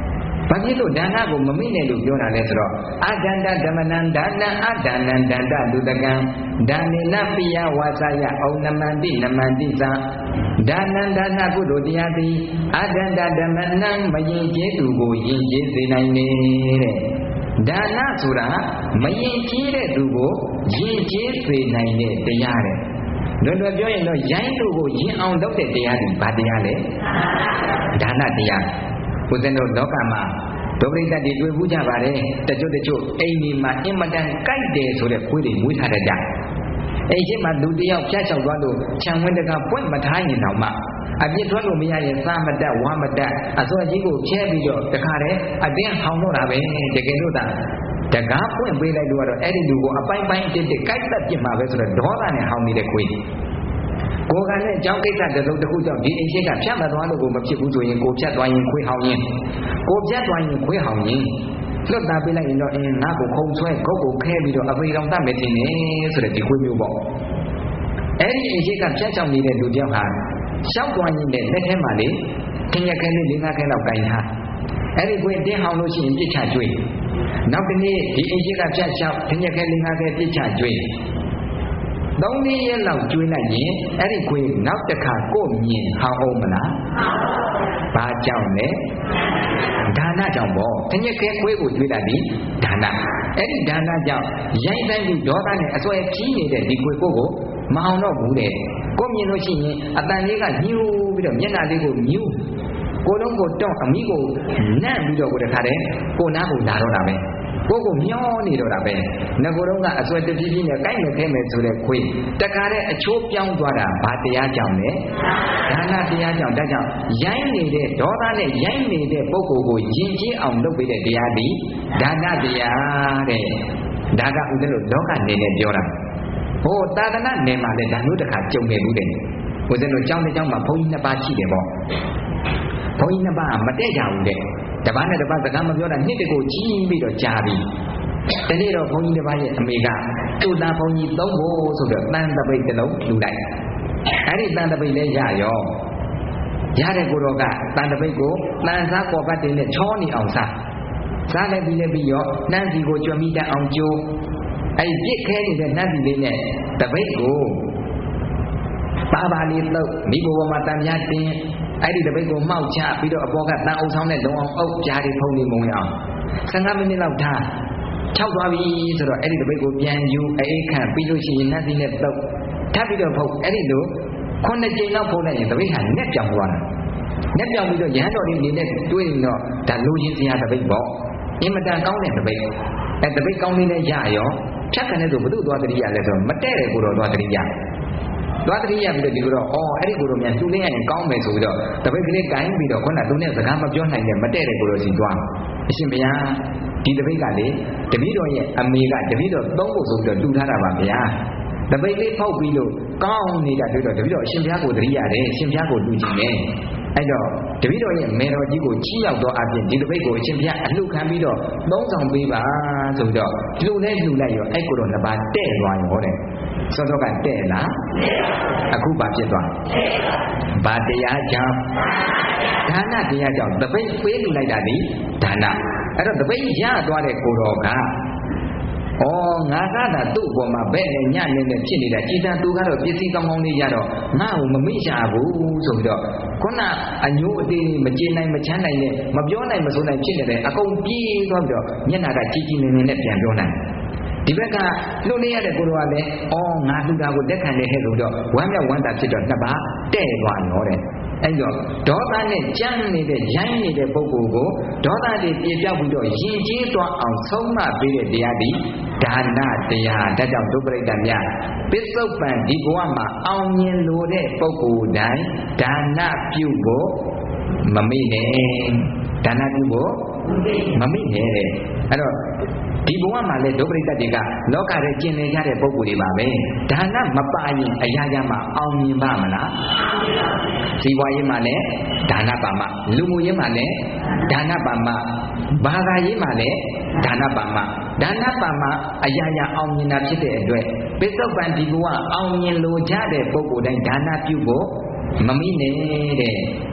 ဘာဖြစ်လို့ဒါနကိုမမိနဲ့လို့ပြောတာလဲဆိုတော့အာဒန္တဓမ္မနံဒါနံအာဒါနံဒန္တလူတကံဒါနေနပိယဝါစာယဩနမန္တိနမန္တိသဒါနံဒါနကုသိုလ်တရားသည်အာဒန္တဓမ္မနံမယင်ကျေးသူကိုယင်ကျေးစေနိုင်နေတဲ့ဒါနဆိုတာမယင်ကျေးတဲ့သူကိုယင်ကျေးစေနိုင်တဲ့တရားတဲ့လွယ်လွယ်ပြောရင်တော့ရိုင်းသူကိုယင်အောင်လုပ်တဲ့တရားဒီဘာတရားလဲဒါနတရားဘုဇင်တို့လောကမှာဒုပရိသတ်တွေတွေ့ဘူးကြပါတယ်တချို့တချို့အိမ်ဒီမှာအင်မတန်ကြိုက်တယ်ဆိုတဲ့ခွေးတွေမွေးထားတတ်ကြအိမ်ရှိမှလူတယောက်ဖြတ်ချောက်သွားလို့ခြံဝင်းတကပွင့်မထားရင်တော့မှအပြစ်ထွက်လို့မရရင်စားမတတ်ဝါမတတ်အစောကြီးကိုဖြဲပြီးတော့တခါတည်းအတင်းဟောင်းတော့တာပဲတကယ်လို့သာတကားပွင့်ပေးလိုက်လို့ကတော့အဲ့ဒီလူကိုအပိုင်းပိုင်းတစ်တစ်ကြိုက်တတ်ပြစ်မှာပဲဆိုတော့ဒေါသနဲ့ဟောင်းနေတဲ့ခွေးကိုယ်ကလည်းအကြောင်းကိစ္စတစ်စုံတစ်ခုကြောင့်ဒီအိမ်ရှိကဖြတ်မသွားလို့ကိုမဖြစ်ဘူးဆိုရင်ကိုဖြတ်သွားရင်ခွေးဟောင်းရင်ကိုဖြတ်သွားရင်ခွေးဟောင်းရင်လွတ်တာပေးလိုက်ရင်တော့အင်းငါ့ကိုခုံဆွဲဂုတ်ကိုခဲပြီးတော့အပေတော်တတ်မယ်ထင်တယ်ဆိုတဲ့ဒီခွေးမျိုးပေါ့အဲ့ဒီအိမ်ရှိကဖြတ်ချောင်းနေတဲ့လူကြောင့်ဟာရှောက်သွားရင်လည်းလက်ထဲမှာလေထင်ရခဲလေးလေးငါးခဲလောက်ကင်ထားအဲ့ဒီခွေးတင်းဟောင်းလို့ရှိရင်ပြစ်ချကျွေးနောက်တစ်နေ့ဒီအိမ်ရှိကဖြတ်ချောက်ထင်ရခဲလေးငါးခဲပြစ်ချကျွေးသုံးလေးရက်လောက်ကျွေးလိုက်ရင်အဲ့ဒီခွေးနောက်တစ်ခါကို့မြင်ဟောင်းအောင်မလားဘာကြောင့်လဲဒါနကြောင့်ပေါ့တညက်ခဲခွေးကိုကျွေးတတ်ပြီဒါနအဲ့ဒီဒါနကြောင့်ရိုင်းတိုင်းပြီးဒေါသနဲ့အစွဲကြီးနေတဲ့ဒီခွေးကိုကိုမအောင်တော့ဘူးတဲ့ကို့မြင်လို့ရှိရင်အတန်လေးကညှိုးပြီးတော့မျက်နှာလေးကိုမြူးကိုလုံးကိုတောင့်အမိကိုနန့်ပြီးတော့ကိုတခါတည်းကိုနားကိုလာတော့တာပဲကိုကိုမျောနေတော့တာပဲငကိုတော့ကအစွဲတပြည့်ပြည့်နဲ့ကိုက်နေခဲမယ်ဆိုတဲ့ခွေးတခါတည်းအချိုးပြောင်းသွားတာဘာတရားကြောင့်လဲဒါနတရားကြောင့်ဒါကြောင့်ရိုင်းနေတဲ့ဒေါသနဲ့ရိုင်းနေတဲ့ပုဂ္ဂိုလ်ကိုယဉ်ကျေးအောင်လုပ်ပေးတဲ့တရားဒီဒါနတရားတဲ့ဒါကဥဒ္ဒလို့လောကနေနဲ့ပြောတာဟိုသာသနာနယ်မှာလည်းဒါမျိုးတစ်ခါကြုံနေဘူးတဲ့ဥဒ္ဒလို့ကျောင်းတစ်ကျောင်းမှာဘုန်းကြီးနှစ်ပါးရှိတယ်ပေါ့ဘုန်းကြီးနှစ်ပါးမတည့်ကြဘူးတဲ့တပားနဲ့တပားစကားမပြောတာနှစ်တကိုကြီးပြီးတော့ကြားပြီးတနေ့တော့ဘုန်းကြီးတစ်ပါးရဲ့အမေကသူ့သားဘုန်းကြီးသုံးဖို့ဆိုတော့တန်တပိတ်တစ်လုံးလူလိုက်အဲ့ဒီတန်တပိတ်လေးရရောရတဲ့ကိုတော့ကတန်တပိတ်ကိုတန်စားပေါ်ပတ်တင်နဲ့ချောနေအောင်စားစားလိုက်ပြီးလည်းပြီးရောနှမ်းစီကိုကြွမိတတ်အောင်ကြိုးအဲ့ဒီပြစ်ခဲနေတဲ့နှမ်းစီလေးနဲ့တပိတ်ကိုပါပါလေးလှုပ်မိဘပေါ်မှာတန်ပြားတင်အဲ့ဒီတပိတ်ကိုမှောက်ချပြီးတော့အပေါ်ကတန်အုပ်ဆောင်နဲ့လုံအောင်အုပ်ကြားတွေဖုံးနေမုံရအောင်ဆယ်ငါးမိနစ်လောက်ထား၆သွားပြီဆိုတော့အဲ့ဒီတပိတ်ကိုပြန်ယူအေးခန့်ပြီးလို့ရှိရင်နှက်စီနဲ့တုပ်ထပ်ပြီးတော့ဖုတ်အဲ့ဒီလိုခုနှစ်ကြိမ်လောက်ဖုတ်လိုက်ရင်တပိတ်ဟာနဲ့ပြောင်းသွားတာနဲ့ပြောင်းပြီးတော့ရဟန်းတော်တွေအနေနဲ့တွေးရင်တော့ဒါလိုချင်စရာတပိတ်ပေါ့အင်မတန်ကောင်းတဲ့တပိတ်အဲတပိတ်ကောင်းလေးနဲ့ရရောဖြတ်ခံတဲ့ဆိုဘု து သွားတတိယလဲဆိုမတဲ့တဲ့ကိုတော့သွားတတိယသွားတတိယပြီးတော့ဒီလိုတော့အော်အဲ့ဒီကိုတော့မြန်သူလေးရရင်ကောင်းမယ်ဆိုပြီးတော့တပိတ်ကလေးကိုင်းပြီးတော့ခုနကသူနဲ့စကားမပြောနိုင်တဲ့မတဲ့တဲ့ကိုတော့စီသွားအရှင်ဘုရားဒီတပိတ်ကလေတပည့်တော်ရဲ့အမေကတပည့်တော်သုံးဖို့ဆိုပြီးတော့တူထားတာပါဗျာတပိတ်လေးဖောက်ပြီးလို့ကောင်းနေတာတွေ့တော့တပည့်တော်အရှင်ဘုရားကိုတတိရတယ်အရှင်ဘုရားကိုတူကြည့်မယ်အဲ့တော့တပည့်တော်ရဲ့မေတော်ကြီးကိုကြီးရောက်တော့အပြင်ဒီတပိတ်ကိုအရှင်ဘုရားအလှခံပြီးတော့သုံးဆောင်ပေးပါဆိုပြီးတော့လှူလဲလှူလိုက်ရောအဲ့ကိုတော့နှစ်ပါးတဲ့သွားရောတဲ့စောစောကတဲ့လားအခုဘာဖြစ်သွားဘာတရားကြောင့်ဒါနတရားကြောင့်တပိတ်ပေးလှူလိုက်တာဒီဒါနအဲ့တော့တပိတ်ရသွားတဲ့ကိုတော်ကဩငါကသာသူ့အပေါ်မှာဘဲ့နဲ့ညနေနဲ့ဖြစ်နေတာကြည်တန်သူကတော့ပစ္စည်းကောင်းကောင်းလေးရတော့ငါ့ကိုမမိချဘူးဆိုပြီးတော့ခုနအညိုးအသေးလေးမကျေနိုင်မချမ်းနိုင်နဲ့မပြောနိုင်မဆိုနိုင်ဖြစ်နေတယ်အကုန်ပြေးသွားပြီးတော့မျက်နှာကကြည်ကြည်နေနေနဲ့ပြန်ပြောနိုင်ဒီဘက်ကလှုပ်နေရတဲ့ကိုတော်ကလည်းဩငါလှူတာကိုလက်ခံနေဟဲ့ဆိုတော့ဝမ်းမြောက်ဝမ်းသာဖြစ်တော့နှစ်ပါးတဲ့သွားရောတဲ့အဲ့တော့ဒေါသနဲ့ကြမ်းနေတဲ့ရိုင်းနေတဲ့ပုဂ္ဂိုလ်ကိုဒေါသတွေပြေပြောက်ပြီးတော့ယဉ်ကျေးသွားအောင်ဆုံးမပေးတဲ့တရားဒီဒါနတရားဒါကြောင့်ဒုပရိသတ်များပစ္စုပန်ဒီဘဝမှာအောင်မြင်လို့တဲ့ပုဂ္ဂိုလ်တိုင်းဒါနပြုဖို့မမိနဲ့ဒါနပြုဖို့မမိနဲ့တဲ့အဲ့တော့ဒီဘဝမှာလည်းဒုပရိသတ်တွေကလောကထဲကျင်နေကြတဲ့ပုဂ္ဂိုလ်တွေပါပဲဒါနမပါရင်အရာရာမှာအောင်မြင်ပါမလားဇီဝရေးမှာလည်းဒါနပါမလူမှုရေးမှာလည်းဒါနပါမဘာသာရေးမှာလည်းဒါနပါမဒါနပါမအရာရာအောင်မြင်တာဖြစ်တဲ့အတွက်ပစ္စုပန်ဒီဘဝအောင်မြင်လိုကြတဲ့ပုဂ္ဂိုလ်တိုင်းဒါနပြုဖို့မမိနဲ့တဲ့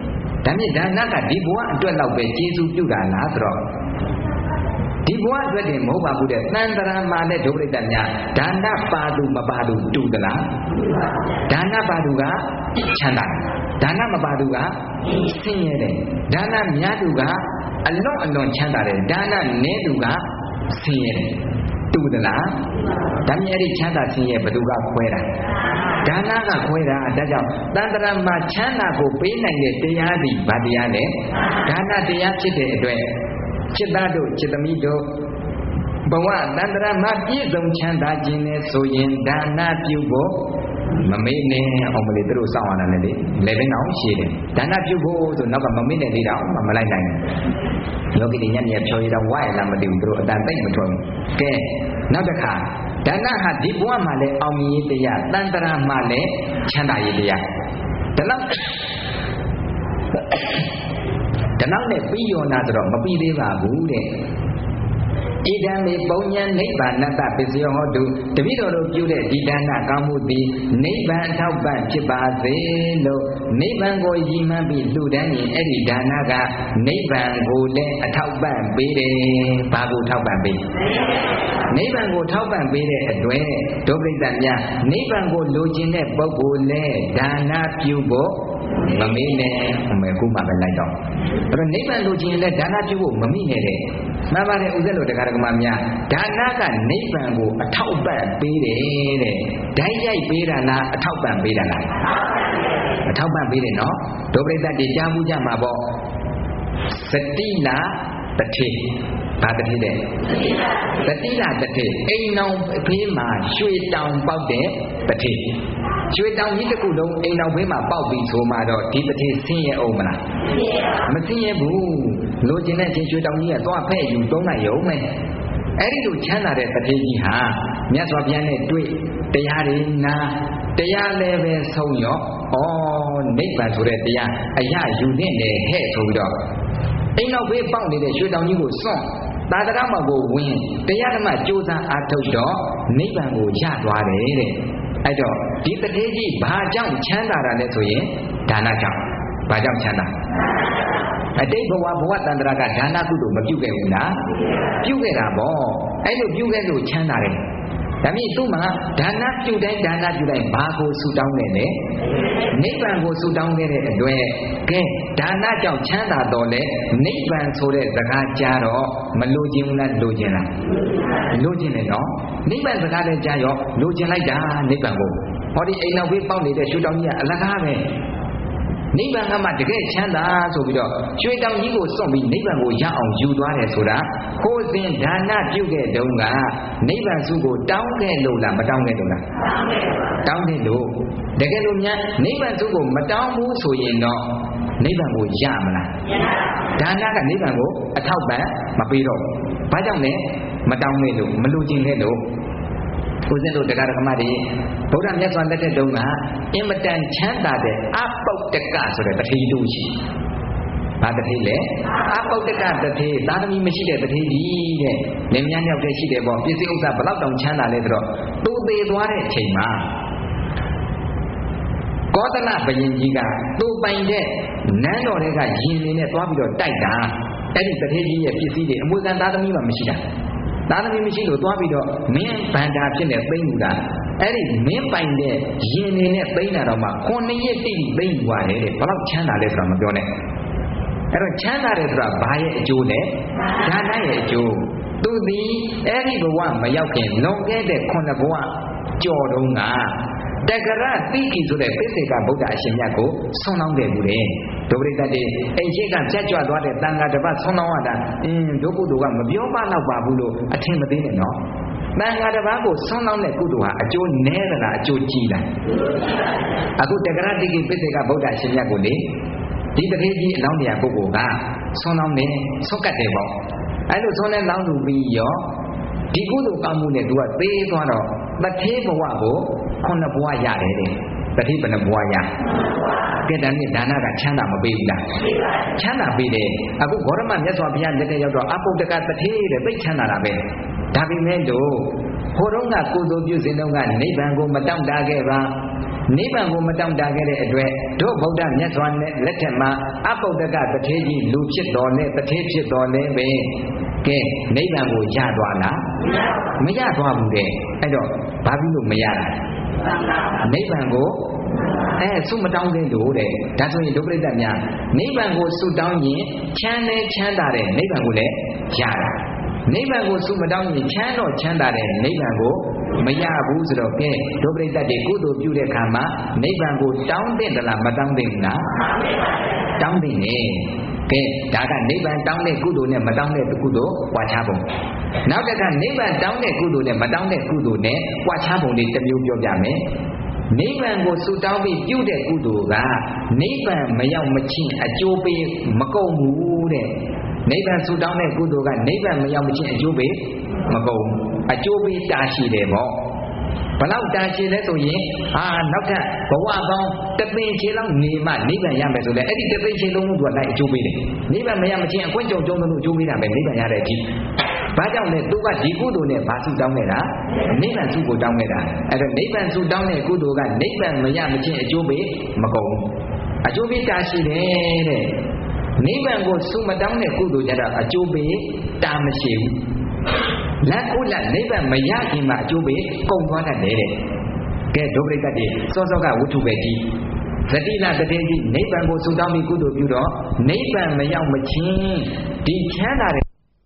ဒါမြင့်ဒါနကဒီဘဝအတွက်လောက်ပဲကျေးဇူးပြုတာလားဆိုတော့ဒီဘဝအတွက်တည်းမဟုတ်ပါဘူးတဲ့သံတရာမှာလည်းဒုပရိသတ်များဒါနပါသူမပါသူတူသလားဒါနပါသူကချမ်းသာဒါနမပါသူကဆင်းရဲတယ်ဒါနများသူကအလွန်အလွန်ချမ်းသာတယ်ဒါနနည်းသူကဆင်းရဲတယ်တူသလားဒါမြဲဒီချမ်းသာဆင်းရဲဘယ်သူကခွဲတာဒါနကခွဲတာဒါကြောင့်တန်တရာမှာချမ်းသာကိုပေးနိုင်တဲ့တရားသည်ဗာတရားနဲ့ဒါနတရားဖြစ်တဲ့အတွက်จิตသားတို့จิตသမီးတို့ဘဝတန်တရာမှာပြည့်စုံချမ်းသာခြင်းနဲ့ဆိုရင်ဒါနပြုဖို့မမေ့နဲ့အောင်မလေးသူတို့စောင့်ရတာလေလေလေဘင်းအောင်ရှိတယ်ဒါနပြုဖို့ဆိုနောက်ကမမေ့နဲ့လေးတော့မလိုက်နိုင်ဘူးယောဂီတွေညညဖြောရတော့ဝါရလားမသိဘူးသူတို့အတန်တိတ်မထွက်ဘူးကဲနောက်တစ်ခါဒါနဟာဒီဘဝမှာလည်းအောင်မြင်ရေးတရားတန်တရာမှာလည်းချမ်းသာရေးတရားဒါလောက်ဒါနောက်နဲ့ပြီးရောနာဆိုတော့မပြီးသေးပါဘူးတဲ့ဣဒံမေပုံညာနိဗ္ဗာနတပစ္စယောဟောတုတပိတော်တို့ပြုတဲ့ဒီဒါနကောင်းမှုသည်နိဗ္ဗာန်ထောက်ပံ့ဖြစ်ပါစေလို့နိဗ္ဗာန်ကိုရည်မှန်းပြီးလှူဒန်းရင်အဲ့ဒီဒါနကနိဗ္ဗာန်ကိုလည်းအထောက်ပံ့ပေးတယ်။ဘာကိုထောက်ပံ့ပေးနိဗ္ဗာန်ကိုထောက်ပံ့ပေးတဲ့အတွက်ဒုပရိသတ်များနိဗ္ဗာန်ကိုလိုချင်တဲ့ပုဂ္ဂိုလ်လည်းဒါနပြုဖို့မမေ့နဲ့အမေခုမှပဲလိုက်တော့အဲ့တော့နိဗ္ဗာန်လိုချင်ရင်လည်းဒါနပြုဖို့မမိနဲ့တဲ့မှန်ပါတယ်ဥစ္စာလို့တရားဓမ္မများဒါနကနိဗ္ဗာန်ကိုအထောက်ပံ့ပေးတယ်တဲ့ဓာတ်ရိုက်ပေးတာလားအထောက်ပံ့ပေးတာလားအထောက်ပံ့ပေးတယ်နော်ဒုပရိသတ်တွေကြားမှုကြမှာပေါ့စတိလာတထေဘာတထေတဲ့စတိလာတထေအိမ်အောင်ဖေးမှာရွှေတောင်ပေါက်တဲ့တထေရွှေတောင်ကြီးတစ်ခုလုံးအိမ်တော်ဘေးမှာပေါက်ပြီးဆိုမှတော့ဒီတတိဆင်းရဲအောင်မလားမဆင်းရဲဘူးလိုချင်တဲ့ချင်းရွှေတောင်ကြီးကသွားဖဲ့ယူသုံးလိုက်ရုံပဲအဲ့ဒီလိုချမ်းသာတဲ့တတိကြီးဟာမြတ်စွာဘုရားနဲ့တွေ့တရားတွေနာတရားလည်းပဲဆုံးရောဩနိဗ္ဗာန်ဆိုတဲ့တရားအရာယူနေတယ်ဟဲ့ဆိုပြီးတော့အိမ်တော်ဘေးပေါက်နေတဲ့ရွှေတောင်ကြီးကိုစွန့်သာသနာ့မှာကိုဝင်တရားဓမ္မကြိုးစားအားထုတ်တော့နိဗ္ဗာန်ကိုရသွားတယ်တဲ့အဲ့တော့ဒီတထေးကြီးဘာကြောင့်ချမ်းသာတာလဲဆိုရင်ဒါနကြောင့်ဘာကြောင့်ချမ်းသာအတိတ်ဘဝဘဝတန္တရာကဒါနကုသိုလ်မပြုခဲ့ဘူးလားပြုခဲ့တာပေါ့အဲ့လိုပြုခဲ့လို့ချမ်းသာတယ်ဒါမြင့်သူ့မှာဒါနပြုတိုင်းဒါနပြုတိုင်းဘာကိုဆူတောင်းနေလဲနိဗ္ဗာန်ကိုဆူတောင်းခဲ့တဲ့အတွက်ကဲဒါနကြောင့်ချမ်းသာတော့လေနိဗ္ဗာန်ဆိုတဲ့စကားကြားတော့မလိုချင်ဘူးလားလိုချင်လားလိုချင်တယ်နော်နိဗ္ဗာန်စကားလည်းကြားရောလိုချင်လိုက်တာနိဗ္ဗာန်ကိုဟောဒီအိမ်နောက်ဘေးပေါက်နေတဲ့ရွှေတောင်ကြီးကအလကားပဲနိဗ္ဗာန်ကမှတကယ်ချမ်းသာဆိုပြီးတော့ရွှေတောင်ကြီးကိုစွန့်ပြီးနိဗ္ဗာန်ကိုရအောင်ယူသွားတယ်ဆိုတာကိုယ်စဉ်ဒါနပြုခဲ့တုန်းကနိဗ္ဗာန်စုကိုတောင်းခဲ့လို့လားမတောင်းခဲ့လို့လားတောင်းခဲ့လို့တကယ်လို့များနိဗ္ဗာန်စုကိုမတောင်းဘူးဆိုရင်တော့နိဗ္ဗာန်ကိုရမလားဒါနကနိဗ္ဗာန်ကိုအထောက်ပံ့မပေးတော့ဘာကြောင့်လဲမတောင်းခဲ့လို့မလိုချင်ခဲ့လို့ဦးဇင်းတို့တရားဓမ္မတွေဗုဒ္ဓမြတ်စွာလက်ထက်တုန်းကအင်မတန်ချမ်းသာတဲ့အပုတ္တကဆိုတဲ့တထေးတူရှိ။ဘာတထေးလဲအပုတ္တကတထေးသာသမီမရှိတဲ့တထေးကြီးတဲ့လင်မြန်းရောက်တဲ့ရှိတယ်ပေါ့ပစ္စည်းဥစ္စာဘလောက်တောင်ချမ်းသာလဲဆိုတော့သူသေးသွားတဲ့အချိန်မှာကောသလဘယင်ကြီးကသူပိုင်တဲ့နန်းတော်တွေကရင်နေနဲ့သွားပြီးတော့တိုက်တာအဲ့ဒီတထေးကြီးရဲ့ပစ္စည်းတွေအမွေခံသာသမီမှမရှိတာသာသမီမရှိလို့သွားပြီးတော့မင်းဗန္တာဖြစ်နေသိမ့်ဘူးလားအဲ့ဒီမင်းပိုင်တဲ့ရင်နေနဲ့သိမ့်တာတော့မှခုနှစ်ရက်တိသိမ့်သွားတယ်တဲ့ဘလောက်ချမ်းသာလဲဆိုတာမပြောနဲ့အဲ့တော့ချမ်းသာတယ်ဆိုတာဘာရဲ့အကျိုးလဲဒါနရဲ့အကျိုးသူသည်အဲ့ဒီဘဝမရောက်ခင်လွန်ခဲ့တဲ့ခုနှစ်ဘဝကြော်တုန်းကတက္ကရာတိခိဆိုတဲ့ပိစိကဗုဒ္ဓအရှင်မြတ်ကိုဆွမ်းလောင်းခဲ့မှုတယ်ဒုပရိသတ်တွေအိမ်ရှိကပြတ်ကြွသွားတဲ့တန်ခါတစ်ပတ်ဆွမ်းလောင်းရတာအင်းဒုကုသိုလ်ကမပြောပါတော့ပါဘူးလို့အထင်မသေးနဲ့နော်တန်ခါတစ်ပတ်ကိုဆွမ်းလောင်းတဲ့ကုသိုလ်ဟာအကျိုးနည်းသလားအကျိုးကြီးလားအခုတက္ကရာတိခိပိစိကဗုဒ္ဓအရှင်မြတ်ကိုလေဒီတတိကြီးအလောင်းတရားပုဂ္ဂိုလ်ကဆွမ်းလောင်းနေဆွတ်ကတ်တယ်ပေါ့အဲ့လိုဆွမ်းလဲလောင်းလူပြီးရောဒီကုသိုလ်ကောင်းမှုနဲ့သူကသေးသွားတော့တထေးဘဝကိုခုနှစ်ဘဝရတယ်တဲ့တတိဘယ်နှဘဝရကဲဒါနဲ့ဒါနကချမ်းသာမပေးဘူးလားချမ်းသာပေးတယ်အခုဂေါရမမြတ်စွာဘုရားလက်ထက်ရောက်တော့အပုဒ္ဒကတထေးတဲ့သိချမ်းသာတာပဲဒါပေမဲ့လို့ဟိုတုန်းကကုသိုလ်ပြုစဉ်တုန်းကနိဗ္ဗာန်ကိုမတောင့်တခဲ့ပါနိဗ္ဗာန်ကိုမတောင့်တခဲ့တဲ့အတွက်တို့ဗုဒ္ဓမြတ်စွာနဲ့လက်ထက်မှာအပုဒ္ဒကတထေးကြီးလူဖြစ်တော်လဲတထေးဖြစ်တော်လဲပဲကဲနိဗ္ဗာန်ကိုရသွားလားမရသွားဘူးတဲ့အဲ့တော့ဘာဖြစ်လို့မရတာနိဗ္ဗာန်ကိုအဲဆုမတောင်းတဲ့လို့တဲ့ဒါဆိုရင်ဒုပရိသတ်များနိဗ္ဗာန်ကိုဆုတောင်းရင်ချမ်းနဲ့ချမ်းသာတဲ့နိဗ္ဗာန်ကိုလည်းရတာနိဗ္ဗာန်ကိုဆုမတောင်းရင်ချမ်းတော့ချမ်းသာတဲ့နိဗ္ဗာန်ကိုမရဘူးဆိုတော့ကဲဒုပရိသတ်တွေကုသိုလ်ပြုတဲ့အခါမှာနိဗ္ဗာန်ကိုတောင်းတဲ့လားမတောင်းတဲ့ဘူးလားတောင်းတဲ့နေကဲဒါကနိဗ္ဗာန်တောင်းတဲ့ကုသိုလ်နဲ့မတောင်းတဲ့ကုသိုလ်ကွာခြားပုံနောက်တစ်ခါနိဗ္ဗာန်တောင်းတဲ့ကုသိုလ်နဲ့မတောင်းတဲ့ကုသိုလ်နဲ့ကွာခြားပုံလေးတစ်မျိုးပြောပြမယ်နိဗ္ဗာန်ကိုဆုတောင်းပြီးပြုတဲ့ကုသိုလ်ကနိဗ္ဗာန်မရောက်မချင်းအကျိုးပေးမကုန်ဘူးတဲ့နိဗ္ဗာန်ဆုတောင်းတဲ့ကုသိုလ်ကနိဗ္ဗာန်မရောက်မချင်းအကျိုးပေးမကုန်အကျိုးပေးတာရှိတယ်ပေါ့ဘလောက်တာရှိလဲဆိုရင်ဟာနောက်ထပ်ဘဝပေါင်းတပင်ချေလောက်နေမှနိဗ္ဗာန်ရမယ်ဆိုလဲအဲ့ဒီတပင်ချေလုံးမှုကလည်းအကျိုးပေးတယ်နိဗ္ဗာန်မရမချင်းအကွင့်ကြုံကြုံလို့အကျိုးပေးတာပဲနိဗ္ဗာန်ရတဲ့အထိဘာကြောင့်လဲသူကဒီကုသိုလ်နဲ့ဘာဆုတောင်းနေတာနိဗ္ဗာန်ဆုကိုတောင်းနေတာအဲ့တော့နိဗ္ဗာန်ဆုတောင်းတဲ့ကုသိုလ်ကနိဗ္ဗာန်မရမချင်းအကျိုးပေးမကုန်အကျိုးပေးတာရှိတယ်တဲ့နိဗ္ဗာန်ကိုဆုမတောင်းတဲ့ကုသိုလ်ကြတော့အကျိုးပေးတာမရှိဘူးလက်ခုလက်နိဗ္ဗာန်မရခင်မှာအကျိုးပေးကုန်သွားတတ်တယ်တဲ့ကဲဒုပရိသတ်တွေစောစောကဝိထုပဲကြည့်သတိလတတိကြီးနိဗ္ဗာန်ကိုဆုတောင်းပြီးကုသိုလ်ပြုတော့နိဗ္ဗာန်မရောက်မချင်းဒီချမ်းသာတဲ့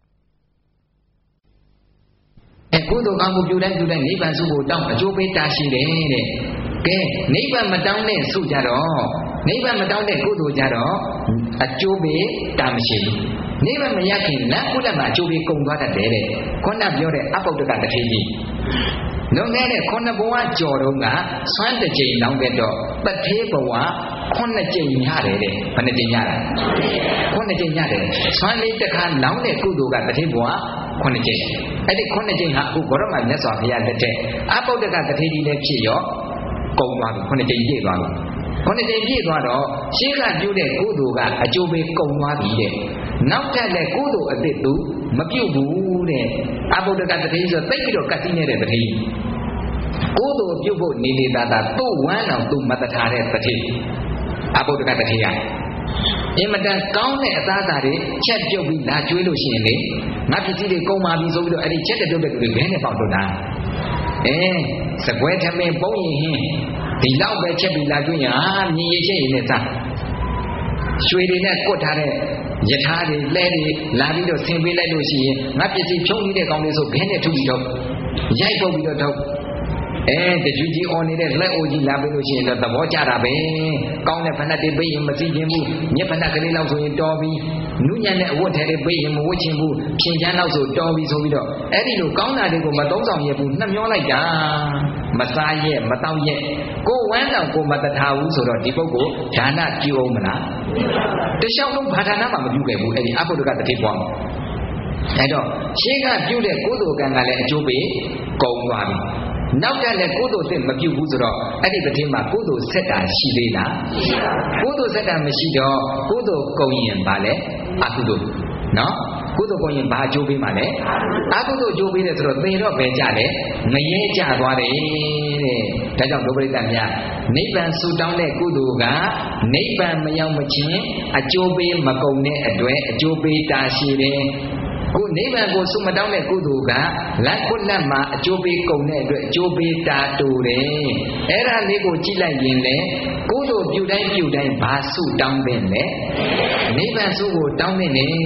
အဲကုသိုလ်ကောင်းမှုပြုတိုင်းပြုတိုင်းနိဗ္ဗာန်ဆုကိုတောင်းအကျိုးပေးတာရှိတယ်တဲ့ကဲနိဗ္ဗာန်မတောင်းတဲ့ဆုကြတော့နိဗ္ဗာန်မတောင်းတဲ့ကုသိုလ်ကြတော့အကျိုးပေးတာမရှိဘူးနိဗ္ဗာန်မရခင်လက်ခုလက်မှာအကျိုးပေးကုန်သွားတတ်တယ်တဲ့ခုနပြောတဲ့အပုဒ္ဒကတထေးကြီးလွန်ခဲ့တဲ့ခုနှစ်ဘဝကျော်တုန်းကဆွမ်းတစ်ကြိမ်လောင်းခဲ့တော့တထေးဘဝခုနှစ်ကြိမ်ရတယ်တဲ့ဘယ်နှကြိမ်ရတာခုနှစ်ကြိမ်ရတယ်ဆွမ်းလေးတစ်ခါလောင်းတဲ့ကုသိုလ်ကတထေးဘဝခုနှစ်ကြိမ်အဲ့ဒီခုနှစ်ကြိမ်ဟာအခုဘောရမမြတ်စွာဘုရားလက်ထက်အပုဒ္ဒကတထေးကြီးလည်းဖြစ်ရောကုန်သွားပြီခုနှစ်ကြိမ်ပြည့်သွားပြီခုနှစ်ကြိမ်ပြည့်သွားတော့ရှေးကပြုတဲ့ကုသိုလ်ကအကျိုးပေးကုန်သွားပြီတဲ့နောက်ထပ်လည်းကုသိုလ်အသစ်သူမပြုတ်ဘူးတဲ့အဘုဒ္ဓကတတိဆိုသိပြီးတော့ကတိနေတဲ့တတိကုသိုလ်ပြုတ်ဖို့နေနေသာသာသူ့ဝမ်းတော်သူမတထားတဲ့တတိအဘုဒ္ဓကတတိကအင်မတန်ကောင်းတဲ့အသားသားတွေချက်ပြုတ်ပြီးလာကျွေးလို့ရှိရင်လေငါပစ္စည်းတွေကုန်ပါပြီဆိုပြီးတော့အဲ့ဒီချက်ပြုတ်တဲ့လူတွေဘယ်နဲ့ပေါက်တော့တာအဲစကွဲထမင်းပုံရင်ဟင်းဒီလောက်ပဲချက်ပြီးလာကျွေးရင်ဟာမြည်ရချက်ရည်နဲ့စားရွှေတွေနဲ့ကွတ်ထားတဲ့ယထာတွေလဲတွေလာပြီးတော့ဆင်ပေးလိုက်လို့ရှိရင်ငါပစ္စည်းဖြုံးနေတဲ့ကောင်လေးဆိုဘဲနဲ့ထုပြီးတော့ရိုက်ပုတ်ပြီးတော့ထုတ်အဲတကြွကြီးအော်နေတဲ့လက်အိုကြီးလာပေးလို့ရှိရင်တော့သဘောကျတာပဲကောင်းတဲ့ဖဏတ်တွေပေးရင်မသိခြင်းဘူးညက်ဖဏတ်ကလေးလောက်ဆိုရင်တော်ပြီနုညံ့တဲ့အဝတ်ထဲတွေပေးရင်မဝတ်ချင်ဘူးဖြင်ချမ်းလောက်ဆိုတော်ပြီဆိုပြီးတော့အဲ့ဒီလိုကောင်းတာတွေကိုမသုံးဆောင်ရဘူးနှမျောလိုက်တာမစားရဲ့မတောက်ရဲ့ကိုဝမ်းတောင်ကိုမတထားဘူးဆိုတော့ဒီပုဂ္ဂိုလ်ဒါနပြုအောင်မလားတခြားလုံးဘာဒါနမှမပြုခဲ့ဘူးအဲ့ဒီအဘုဒ္ဓကတတိပွားမှာအဲ့တော့ရှေးကပြုတဲ့ကုသိုလ်ကံကလည်းအကျိုးပေးကုန်သွားပြီနောက်ကြလည်းကုသိုလ်စစ်မပြုဘူးဆိုတော့အဲ့ဒီတစ်ထင်းမှာကုသိုလ်ဆက်တာရှိသေးလားကုသိုလ်ဆက်တာမရှိတော့ကုသိုလ်ကုန်ရင်ဗာလဲအကုသိုလ်နော်ကုသိုလ်ကုန်ရင်ဘာအကျိုးပေးမှာလဲအကုသိုလ်အကျိုးပေးတယ်ဆိုတော့သင်တော့ပဲကြတယ်ငရဲကြသွားတယ်တဲ့ဒါကြောင့်ဒုပရိသတ်များနိဗ္ဗာန်ဆူတောင်းတဲ့ကုသိုလ်ကနိဗ္ဗာန်မရောက်မချင်းအကျိုးပေးမကုန်တဲ့အတွက်အကျိုးပေးတာရှိတယ်ကိုနိဗ္ဗာန်ကိုဆုမတောင်းတဲ့ကုသိုလ်ကလက်ခုလက်မှာအကျိုးပေးကုန်တဲ့အတွက်အကျိုးပေးတာတူတယ်အဲ့ဒါလေးကိုကြည့်လိုက်ရင်လေကုသိုလ်ပြုတိုင်းပြုတိုင်းဘာဆုတောင်းတဲ့လဲနိဗ္ဗာန်ဆုကိုတောင်းတဲ့တဲ့